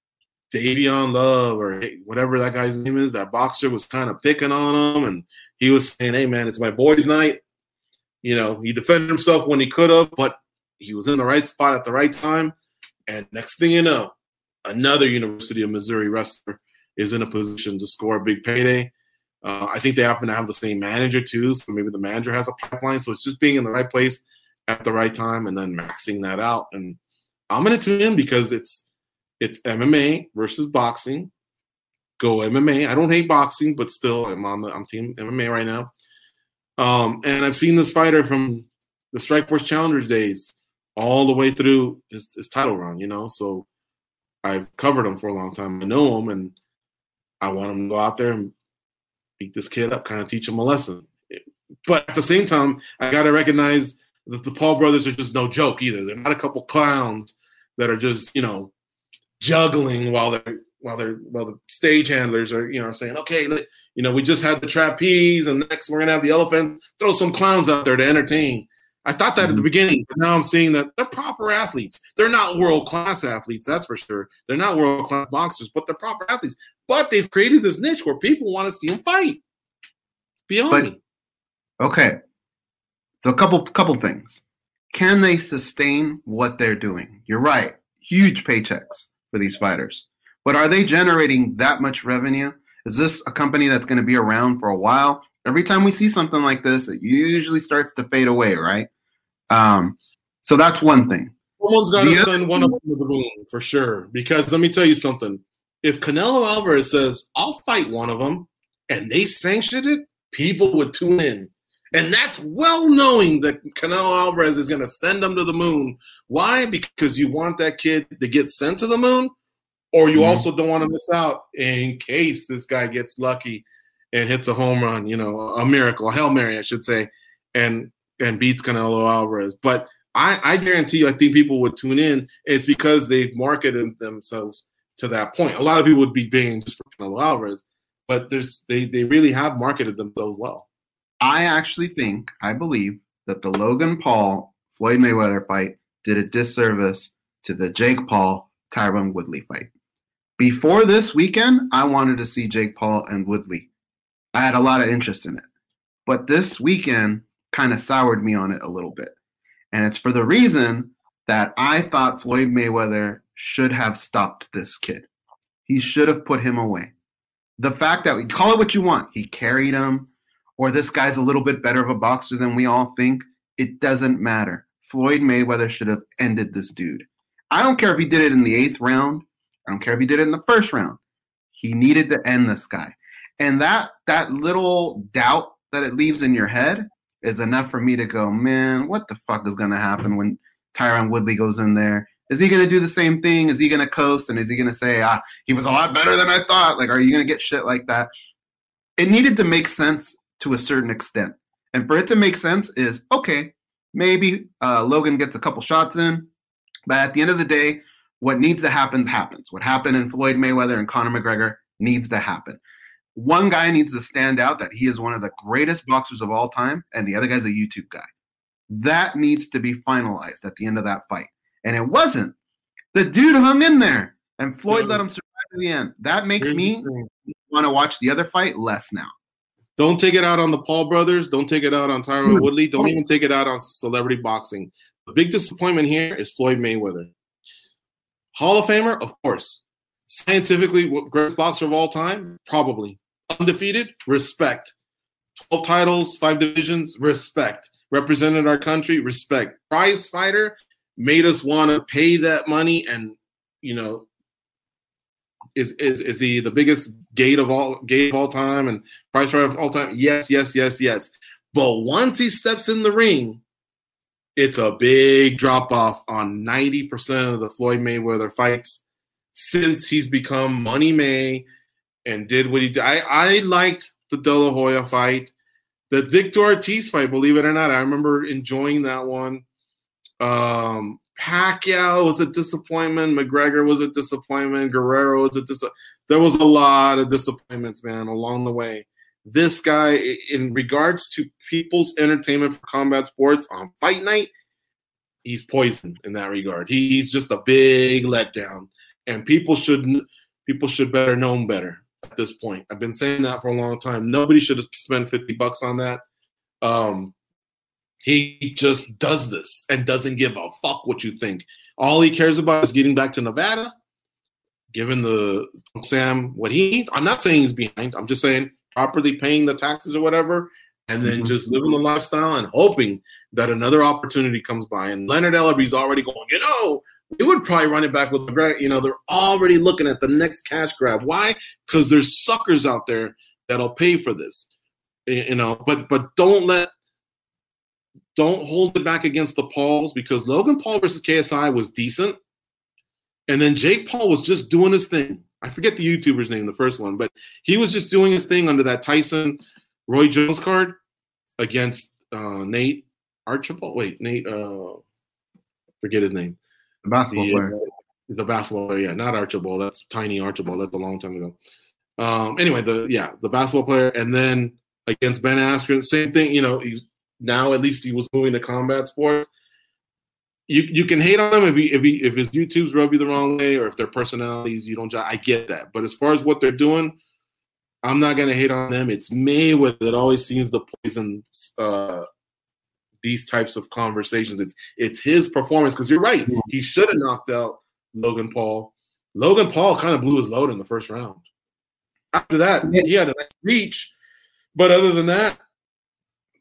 Davion Love, or whatever that guy's name is, that boxer, was kind of picking on him, and he was saying, hey, man, it's my boy's night. You know, he defended himself when he could have, but he was in the right spot at the right time, and next thing you know, another University of Missouri wrestler is in a position to score a big payday. Uh, I think they happen to have the same manager, too, so maybe the manager has a pipeline. So it's just being in the right place at the right time and then maxing that out. And I'm going to tune in because it's it's M M A versus boxing. Go M M A. I don't hate boxing, but still, I'm on the I'm team M M A right now. Um, and I've seen this fighter from the Strikeforce Challengers days all the way through his, his title run, you know. So I've covered him for a long time. I know him, and I want him to go out there and beat this kid up, kind of teach him a lesson. But at the same time, I got to recognize that the Paul brothers are just no joke either. They're not a couple clowns that are just, you know, juggling while they're while they're while the stage handlers are, you know, saying, okay, you know, we just had the trapeze, and next we're gonna have the elephant. Throw some clowns out there to entertain. I thought that mm-hmm. at the beginning, but now I'm seeing that they're proper athletes. They're not world-class athletes, that's for sure. They're not world-class boxers, but they're proper athletes. But they've created this niche where people want to see them fight. Beyond but, me. Okay. So a couple couple things. Can they sustain what they're doing? You're right. Huge paychecks for these fighters. But are they generating that much revenue? Is this a company that's going to be around for a while? Every time we see something like this, it usually starts to fade away, right? Um, So that's one thing. Someone's got to The send one of them to the moon for sure. Because let me tell you something. If Canelo Alvarez says, I'll fight one of them, and they sanctioned it, people would tune in. And that's well knowing that Canelo Alvarez is going to send them to the moon. Why? Because you want that kid to get sent to the moon, or you mm-hmm. also don't want to miss out in case this guy gets lucky and hits a home run, you know, a miracle, a Hail Mary, I should say, and and beats Canelo Alvarez. But I, I guarantee you, I think people would tune in. It's because they've marketed themselves to that point. A lot of people would be paying just for Canelo Alvarez, but there's they, they really have marketed themselves well. I actually think, I believe, that the Logan Paul Floyd Mayweather fight did a disservice to the Jake Paul Tyron Woodley fight. Before this weekend, I wanted to see Jake Paul and Woodley. I had a lot of interest in it. But this weekend kind of soured me on it a little bit. And it's for the reason that I thought Floyd Mayweather should have stopped this kid. He should have put him away. The fact that, we call it what you want, he carried him, or this guy's a little bit better of a boxer than we all think, it doesn't matter. Floyd Mayweather should have ended this dude. I don't care if he did it in the eighth round. I don't care if he did it in the first round. He needed to end this guy. And that that little doubt that it leaves in your head is enough for me to go, man, what the fuck is going to happen when Tyron Woodley goes in there? Is he going to do the same thing? Is he going to coast? And is he going to say, ah, he was a lot better than I thought? Like, are you going to get shit like that? It needed to make sense to a certain extent. And for it to make sense is, okay, maybe uh, Logan gets a couple shots in, but at the end of the day, what needs to happen happens. What happened in Floyd Mayweather and Conor McGregor needs to happen. One guy needs to stand out that he is one of the greatest boxers of all time, and the other guy's a YouTube guy. That needs to be finalized at the end of that fight. And it wasn't. The dude hung in there, and Floyd let him survive to the end. That makes me want to watch the other fight less now. Don't take it out on the Paul brothers. Don't take it out on Tyron mm-hmm. Woodley. Don't even take it out on celebrity boxing. The big disappointment here is Floyd Mayweather. Hall of Famer, of course. Scientifically, greatest boxer of all time? Probably. Undefeated? Respect. twelve titles, five divisions? Respect. Represented our country? Respect. Prize fighter? Made us want to pay that money and, you know, Is, is is he the biggest gate of all gate of all time and prize fighter of all time? Yes, yes, yes, yes. But once he steps in the ring, it's a big drop off on ninety percent of the Floyd Mayweather fights since he's become Money May and did what he did. I, I liked the De La Hoya fight, the Victor Ortiz fight. Believe it or not, I remember enjoying that one. Um, Pacquiao was a disappointment. McGregor was a disappointment. Guerrero was a disappointment. There was a lot of disappointments, man, along the way. This guy, in regards to people's entertainment for combat sports on fight night, he's poison in that regard. He's just a big letdown, and people should people should better know him better at this point. I've been saying that for a long time. Nobody should have spent fifty bucks on that. Um, He just does this and doesn't give a fuck what you think. All he cares about is getting back to Nevada, giving the Sam what he needs. I'm not saying he's behind. I'm just saying properly paying the taxes or whatever, and then mm-hmm. just living the lifestyle and hoping that another opportunity comes by. And Leonard Ellerby's already going, you know, we would probably run it back with McGregor. You know, they're already looking at the next cash grab. Why? Because there's suckers out there that'll pay for this. You know, but but don't let Don't hold it back against the Pauls, because Logan Paul versus K S I was decent. And then Jake Paul was just doing his thing. I forget the YouTuber's name, the first one, but he was just doing his thing under that Tyson Roy Jones card against uh, Nate Archibald. Wait, Nate, uh, forget his name. The basketball the, player. Uh, the basketball player, yeah, not Archibald. That's Tiny Archibald. That's a long time ago. Um, anyway, the yeah, the basketball player. And then against Ben Askren, same thing. You know, he's now at least he was moving to combat sports. You you can hate on him if he if he if his YouTubes rub you the wrong way, or if their personalities you don't. I get that, but as far as what they're doing, I'm not gonna hate on them. It's Mayweather that always seems to poison uh, these types of conversations. It's it's his performance, because you're right. He should have knocked out Logan Paul. Logan Paul kind of blew his load in the first round. After that, he had a nice reach, but other than that,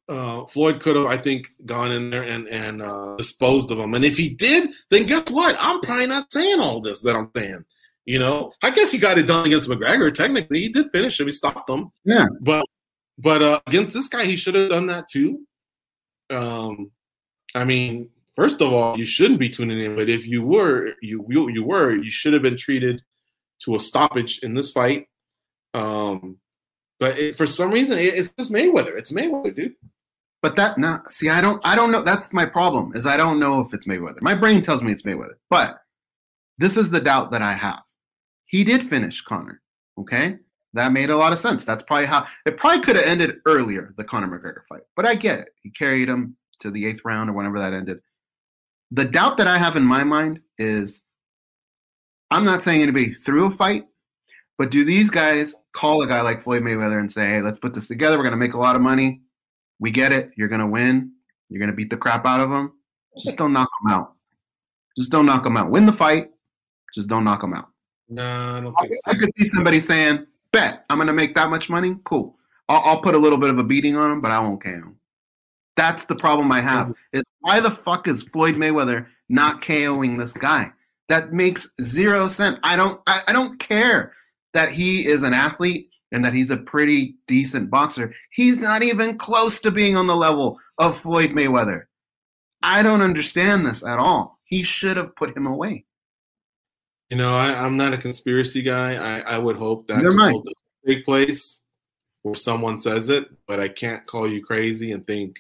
uh, Floyd could have, I think, gone in there and and uh, disposed of him. And if he did, then guess what? I'm probably not saying all this that I'm saying. You know, I guess he got it done against McGregor. Technically, he did finish him. He stopped him. Yeah. But but uh, against this guy, he should have done that too. Um, I mean, first of all, you shouldn't be tuning in. But if you were, you you, you were, you should have been treated to a stoppage in this fight. Um, but it, for some reason, it, it's just Mayweather. It's Mayweather, dude. But that not see, I don't, I don't know. That's my problem. Is I don't know if it's Mayweather. My brain tells me it's Mayweather, but this is the doubt that I have. He did finish Conor. Okay, that made a lot of sense. That's probably how it probably could have ended earlier, the Conor McGregor fight. But I get it. He carried him to the eighth round or whenever that ended. The doubt that I have in my mind is, I'm not saying anybody threw a fight, but do these guys call a guy like Floyd Mayweather and say, hey, let's put this together. We're going to make a lot of money. We get it. You're going to win. You're going to beat the crap out of him. Just don't knock him out. Just don't knock him out. Win the fight. Just don't knock him out. No, I don't think I, so. I could see somebody saying, bet, I'm going to make that much money. Cool. I'll, I'll put a little bit of a beating on him, but I won't K O him. That's the problem I have. Is why the fuck is Floyd Mayweather not KOing this guy? That makes zero sense. I don't I, I don't care that he is an athlete and that he's a pretty decent boxer. He's not even close to being on the level of Floyd Mayweather. I don't understand this at all. He should have put him away. You know, I, I'm not a conspiracy guy. I, I would hope that Never mind. will take place where someone says it, but I can't call you crazy and think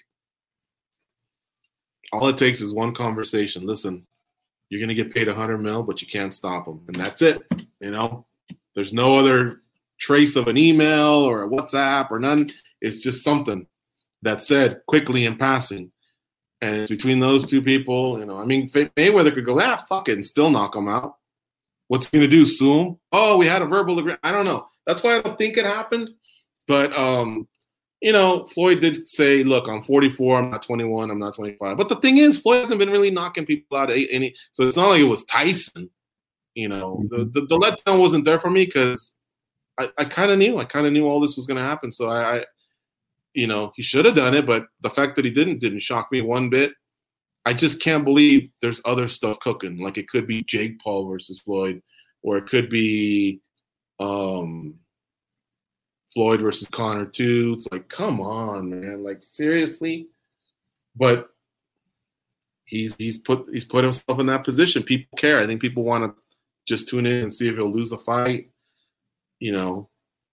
all it takes is one conversation. Listen, you're going to get paid a hundred mil, but you can't stop them. And that's it. You know, there's no other trace of an email or a WhatsApp or none. It's just something that's said quickly in passing. And it's between those two people, you know, I mean, Mayweather could go, ah, fuck it, and still knock him out. What's he going to do? Sue him? Oh, we had a verbal agreement. I don't know. That's why I don't think it happened. But, um, you know, Floyd did say, look, I'm forty-four. I'm not twenty-one. I'm not twenty-five. But the thing is, Floyd hasn't been really knocking people out. Any, so it's not like it was Tyson. You know, the, the, the letdown wasn't there for me because I, I kind of knew. I kind of knew all this was going to happen. So, I, I, you know, he should have done it. But the fact that he didn't didn't shock me one bit. I just can't believe there's other stuff cooking. Like it could be Jake Paul versus Floyd, or it could be um, Floyd versus Conor too. It's like, come on, man. Like seriously. But he's he's put he's put himself in that position. People care. I think people want to just tune in and see if he'll lose a fight. You know.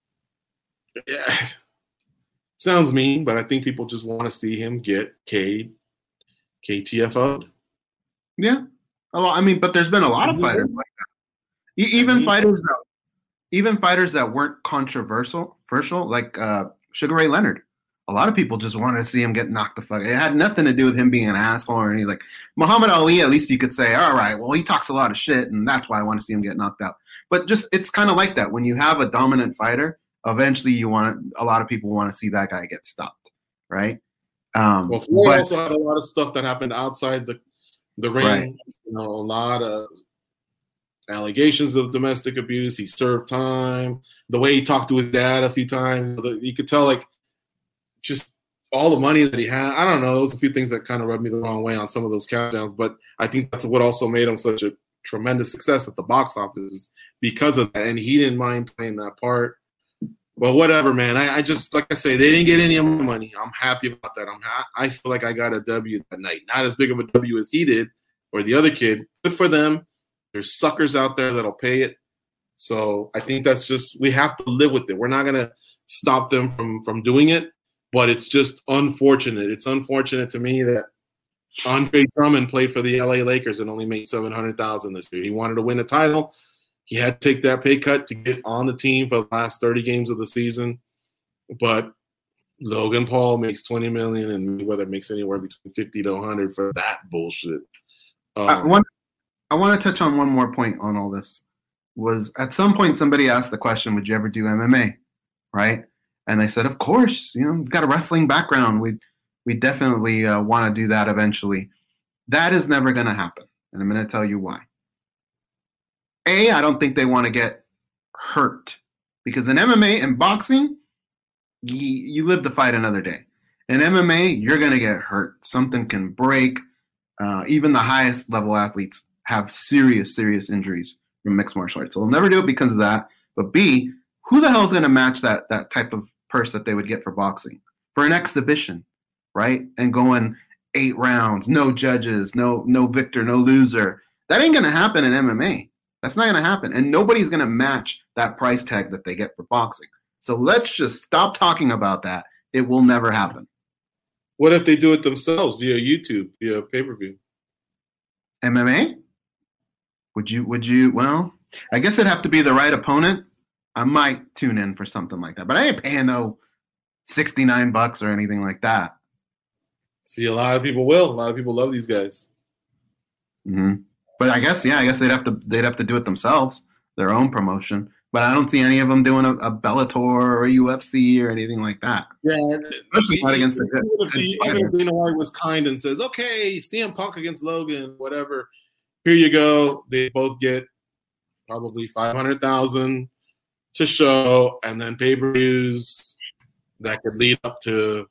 Yeah. Sounds mean, but I think people just want to see him get K'd. K T F O'd. Yeah. A lot, I mean, but there's been a lot of fighters like that. E- Even fighters that even fighters that weren't controversial, controversial, like uh, Sugar Ray Leonard. A lot of people just wanted to see him get knocked the fuck. It had nothing to do with him being an asshole or anything. Like Muhammad Ali, at least you could say, all right, well, he talks a lot of shit, and that's why I want to see him get knocked out. But just it's kind of like that. When you have a dominant fighter, eventually you want a lot of people want to see that guy get stopped, right? Um, well, Floyd but, also had a lot of stuff that happened outside the the ring. Right. You know, a lot of allegations of domestic abuse. He served time. The way he talked to his dad a few times, you could tell, like, just all the money that he had. I don't know. Those are a few things that kind of rubbed me the wrong way on some of those countdowns. But I think that's what also made him such a tremendous success at the box office is because of that. And he didn't mind playing that part. Well, whatever, man. I, I just, like I say, they didn't get any of my money. I'm happy about that. I'm ha- I feel like I got a W that night. Not as big of a W as he did or the other kid. Good for them. There's suckers out there that'll pay it. So I think that's just, we have to live with it. We're not going to stop them from, from doing it, but it's just unfortunate. It's unfortunate to me that Andre Drummond played for the L A Lakers and only made seven hundred thousand dollars this year. He wanted to win a title. He had to take that pay cut to get on the team for the last thirty games of the season. But Logan Paul makes twenty million dollars and Mayweather makes anywhere between fifty to one hundred for that bullshit. Um, I, want, I want to touch on one more point on all this. Was at some point somebody asked the question, would you ever do M M A? Right? And they said, of course. You know, we've got a wrestling background. We we definitely uh, want to do that eventually. That is never going to happen. And I'm going to tell you why. A, I don't think they want to get hurt. Because in M M A and boxing, you, you live to fight another day. In M M A, you're going to get hurt. Something can break. Uh, even the highest level athletes have serious, serious injuries from mixed martial arts. So they'll never do it because of that. But B, who the hell is going to match that that type of purse that they would get for boxing? For an exhibition, right? And going eight rounds, no judges, no no victor, no loser. That ain't going to happen in M M A. That's not going to happen. And nobody's going to match that price tag that they get for boxing. So let's just stop talking about that. It will never happen. What if they do it themselves via YouTube, via pay-per-view? M M A? Would you, would you, well, I guess it'd have to be the right opponent. I might tune in for something like that. But I ain't paying no sixty-nine bucks or anything like that. See, a lot of people will. A lot of people love these guys. Mm-hmm. But I guess, yeah, I guess they'd have to they'd have to do it themselves, their own promotion. But I don't see any of them doing a, a Bellator or a U F C or anything like that. Yeah, especially not against the good. Even if Dana White was kind and says, "Okay, C M Punk against Logan, whatever. Here you go." They both get probably five hundred thousand to show, and then pay-per-views that could lead up to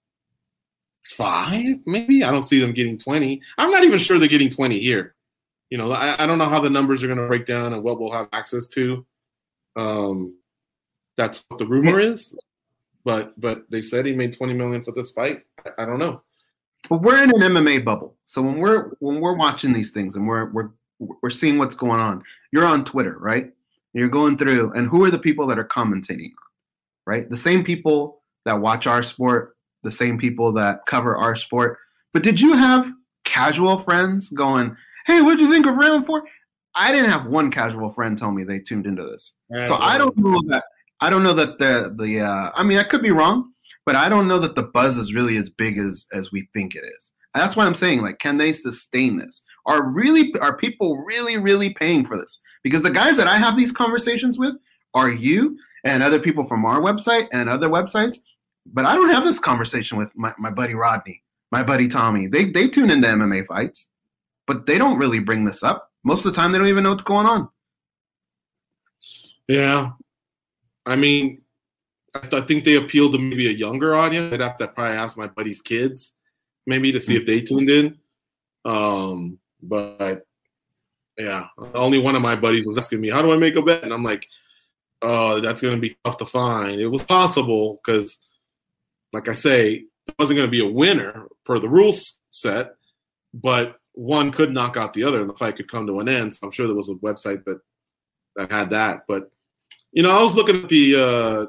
five, maybe. I don't see them getting twenty. I'm not even sure they're getting twenty here. You know, I, I don't know how the numbers are going to break down and what we'll have access to. Um, that's what the rumor is, but but they said he made twenty million for this fight. I, I don't know. But we're in an M M A bubble, so when we're when we're watching these things and we're we're we're seeing what's going on, you're on Twitter, right? You're going through, and who are the people that are commentating on, right? The same people that watch our sport, the same people that cover our sport. But did you have casual friends going, "Hey, what did you think of round four?" I didn't have one casual friend tell me they tuned into this. Right, so I don't know that I don't know that the the uh, I mean, I could be wrong, but I don't know that the buzz is really as big as as we think it is. And that's why I'm saying, like, can they sustain this? Are really are people really really paying for this? Because the guys that I have these conversations with are you and other people from our website and other websites, but I don't have this conversation with my, my buddy Rodney, my buddy Tommy. They they tune into M M A fights, but they don't really bring this up. Most of the time, they don't even know what's going on. Yeah. I mean, I, th- I think they appeal to maybe a younger audience. I'd have to probably ask my buddy's kids maybe to see if they tuned in. Um, but, yeah, only one of my buddies was asking me, how do I make a bet? And I'm like, oh, that's going to be tough to find. It was possible because, like I say, it wasn't going to be a winner per the rules set, but one could knock out the other and the fight could come to an end. So I'm sure there was a website that, that had that. But, you know, I was looking at the uh,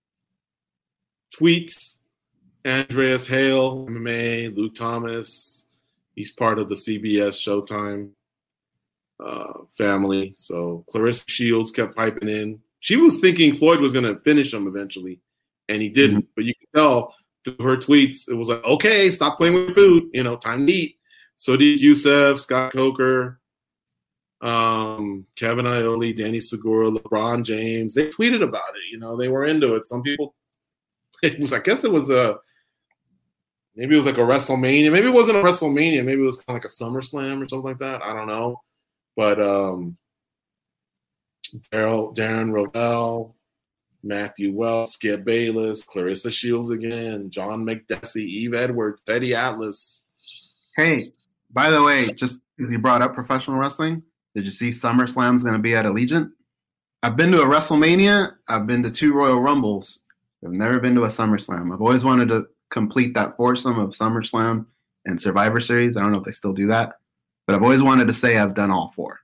tweets. Andreas Hale, M M A, Luke Thomas. He's part of the C B S Showtime uh, family. So Clarissa Shields kept piping in. She was thinking Floyd was going to finish him eventually, and he didn't. Mm-hmm. But you can tell through her tweets, it was like, okay, stop playing with food. You know, time to eat. So did Youssef, Scott Coker, um, Kevin Iole, Danny Segura, LeBron James. They tweeted about it. You know, they were into it. Some people, it was, I guess it was a, maybe it was like a WrestleMania. Maybe it wasn't a WrestleMania. Maybe it was kind of like a SummerSlam or something like that. I don't know. But um, Daryl, Darren Rovell, Matthew Wells, Skip Bayless, Clarissa Shields again, John McDessie, Eve Edwards, Teddy Atlas. Hey, by the way, just because you brought up professional wrestling, did you see SummerSlam's going to be at Allegiant? I've been to a WrestleMania. I've been to two Royal Rumbles. I've never been to a SummerSlam. I've always wanted to complete that foursome of SummerSlam and Survivor Series. I don't know if they still do that, but I've always wanted to say I've done all four.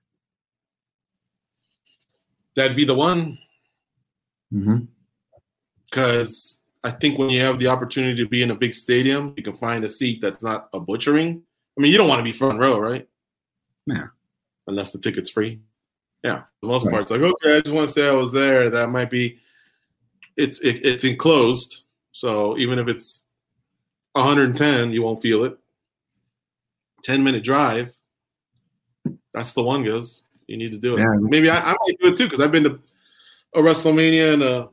That'd be the one. Because mm-hmm. I think when you have the opportunity to be in a big stadium, you can find a seat that's not a butchering. I mean, you don't want to be front row, right? Yeah. Unless the ticket's free. Yeah. For the most right. part, it's like, okay, I just want to say I was there. That might be – it's it, it's enclosed. So even if it's one hundred ten, you won't feel it. ten-minute drive, that's the one, goes. You need to do it. Yeah. Maybe I, I might do it too because I've been to a WrestleMania and a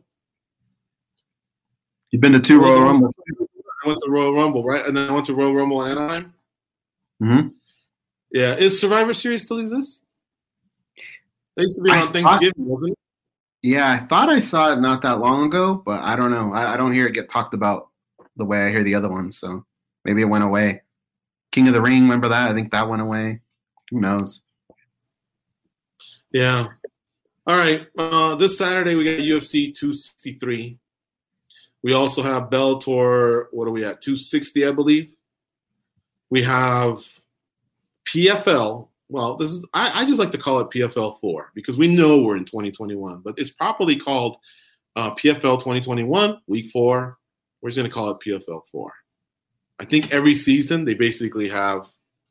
– You've been to two Royal Rumbles. I went to Royal Rumble, right? And then I went to Royal Rumble in Anaheim. Mm-hmm. Yeah. Is Survivor Series still exist? They used to be on I Thanksgiving, thought, wasn't it? Yeah, I thought I saw it not that long ago, but I don't know. I, I don't hear it get talked about the way I hear the other ones. So maybe it went away. King of the Ring, remember that? I think that went away. Who knows? Yeah. All right. Uh, this Saturday we got U F C two sixty-three. We also have Bellator. What are we at? two sixty, I believe. We have P F L. Well, this is I, I just like to call it P F L four because we know we're in twenty twenty-one, but it's properly called uh, P F L twenty twenty-one, week four. We're just going to call it P F L four. I think every season they basically have,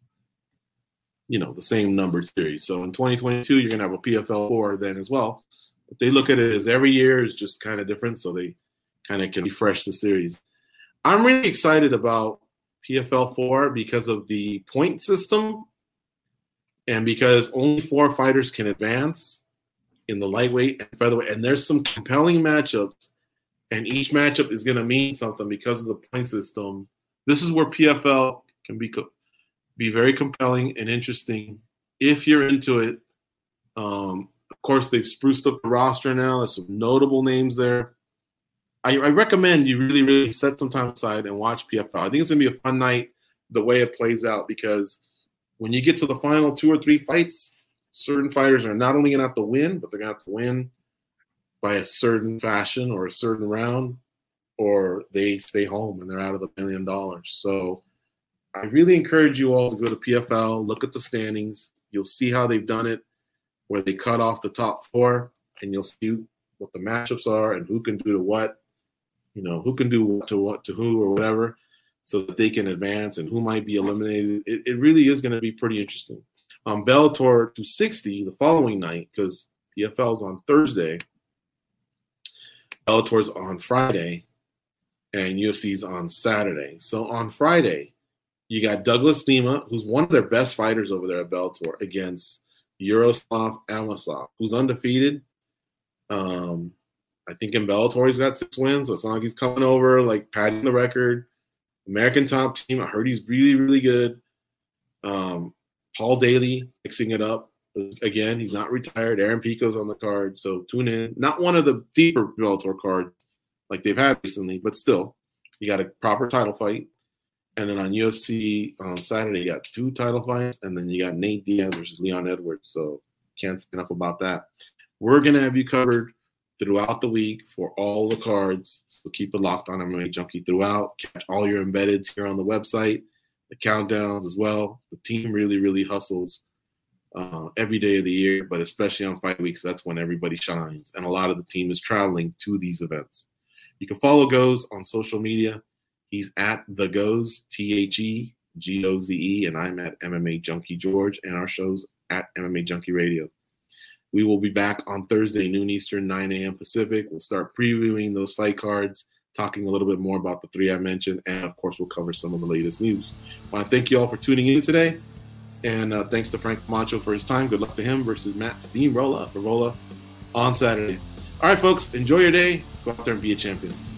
you know, the same numbered series. So in twenty twenty-two, you're going to have a P F L four then as well. But they look at it as every year is just kind of different, so they kind of can refresh the series. I'm really excited about P F L four because of the point system and because only four fighters can advance in the lightweight and featherweight. And there's some compelling matchups, and each matchup is going to mean something because of the point system. This is where P F L can be be very compelling and interesting if you're into it. Um, of course, they've spruced up the roster now. There's some notable names there. I, I recommend you really, really set some time aside and watch P F L. I think it's going to be a fun night the way it plays out because when you get to the final two or three fights, certain fighters are not only going to have to win, but they're going to have to win by a certain fashion or a certain round, or they stay home and they're out of the million dollars. So I really encourage you all to go to P F L, look at the standings. You'll see how they've done it, where they cut off the top four, and you'll see what the matchups are and who can do to what. You know, who can do what to what to who or whatever so that they can advance and who might be eliminated. It, it really is going to be pretty interesting. Um, Bellator two sixty the following night because P F L's on Thursday. Bellator's on Friday and U F C's on Saturday. So on Friday, you got Douglas Lima, who's one of their best fighters over there at Bellator, against Yaroslav Amosov, who's undefeated. Um, I think in Bellator he's got six wins, so it's not like he's coming over, like, padding the record. American top team, I heard he's really, really good. Um, Paul Daly mixing it up. Again, he's not retired. Aaron Pico's on the card, so tune in. Not one of the deeper Bellator cards like they've had recently, but still, you got a proper title fight. And then on U F C on Saturday, you got two title fights, and then you got Nate Diaz versus Leon Edwards, so can't say enough about that. We're going to have you covered throughout the week for all the cards. So keep it locked on M M A Junkie throughout. Catch all your embeds here on the website, the countdowns as well. The team really, really hustles uh, every day of the year, but especially on fight weeks, that's when everybody shines. And a lot of the team is traveling to these events. You can follow Goze on social media. He's at The Goze, T H E G O Z E, and I'm at M M A Junkie George, and our show's at M M A Junkie Radio. We will be back on Thursday, noon Eastern, nine a.m. Pacific. We'll start previewing those fight cards, talking a little bit more about the three I mentioned, and, of course, we'll cover some of the latest news. I want to thank you all for tuning in today, and uh, thanks to Frank Camacho for his time. Good luck to him versus Matt Steamrolla for Rolla on Saturday. All right, folks, enjoy your day. Go out there and be a champion.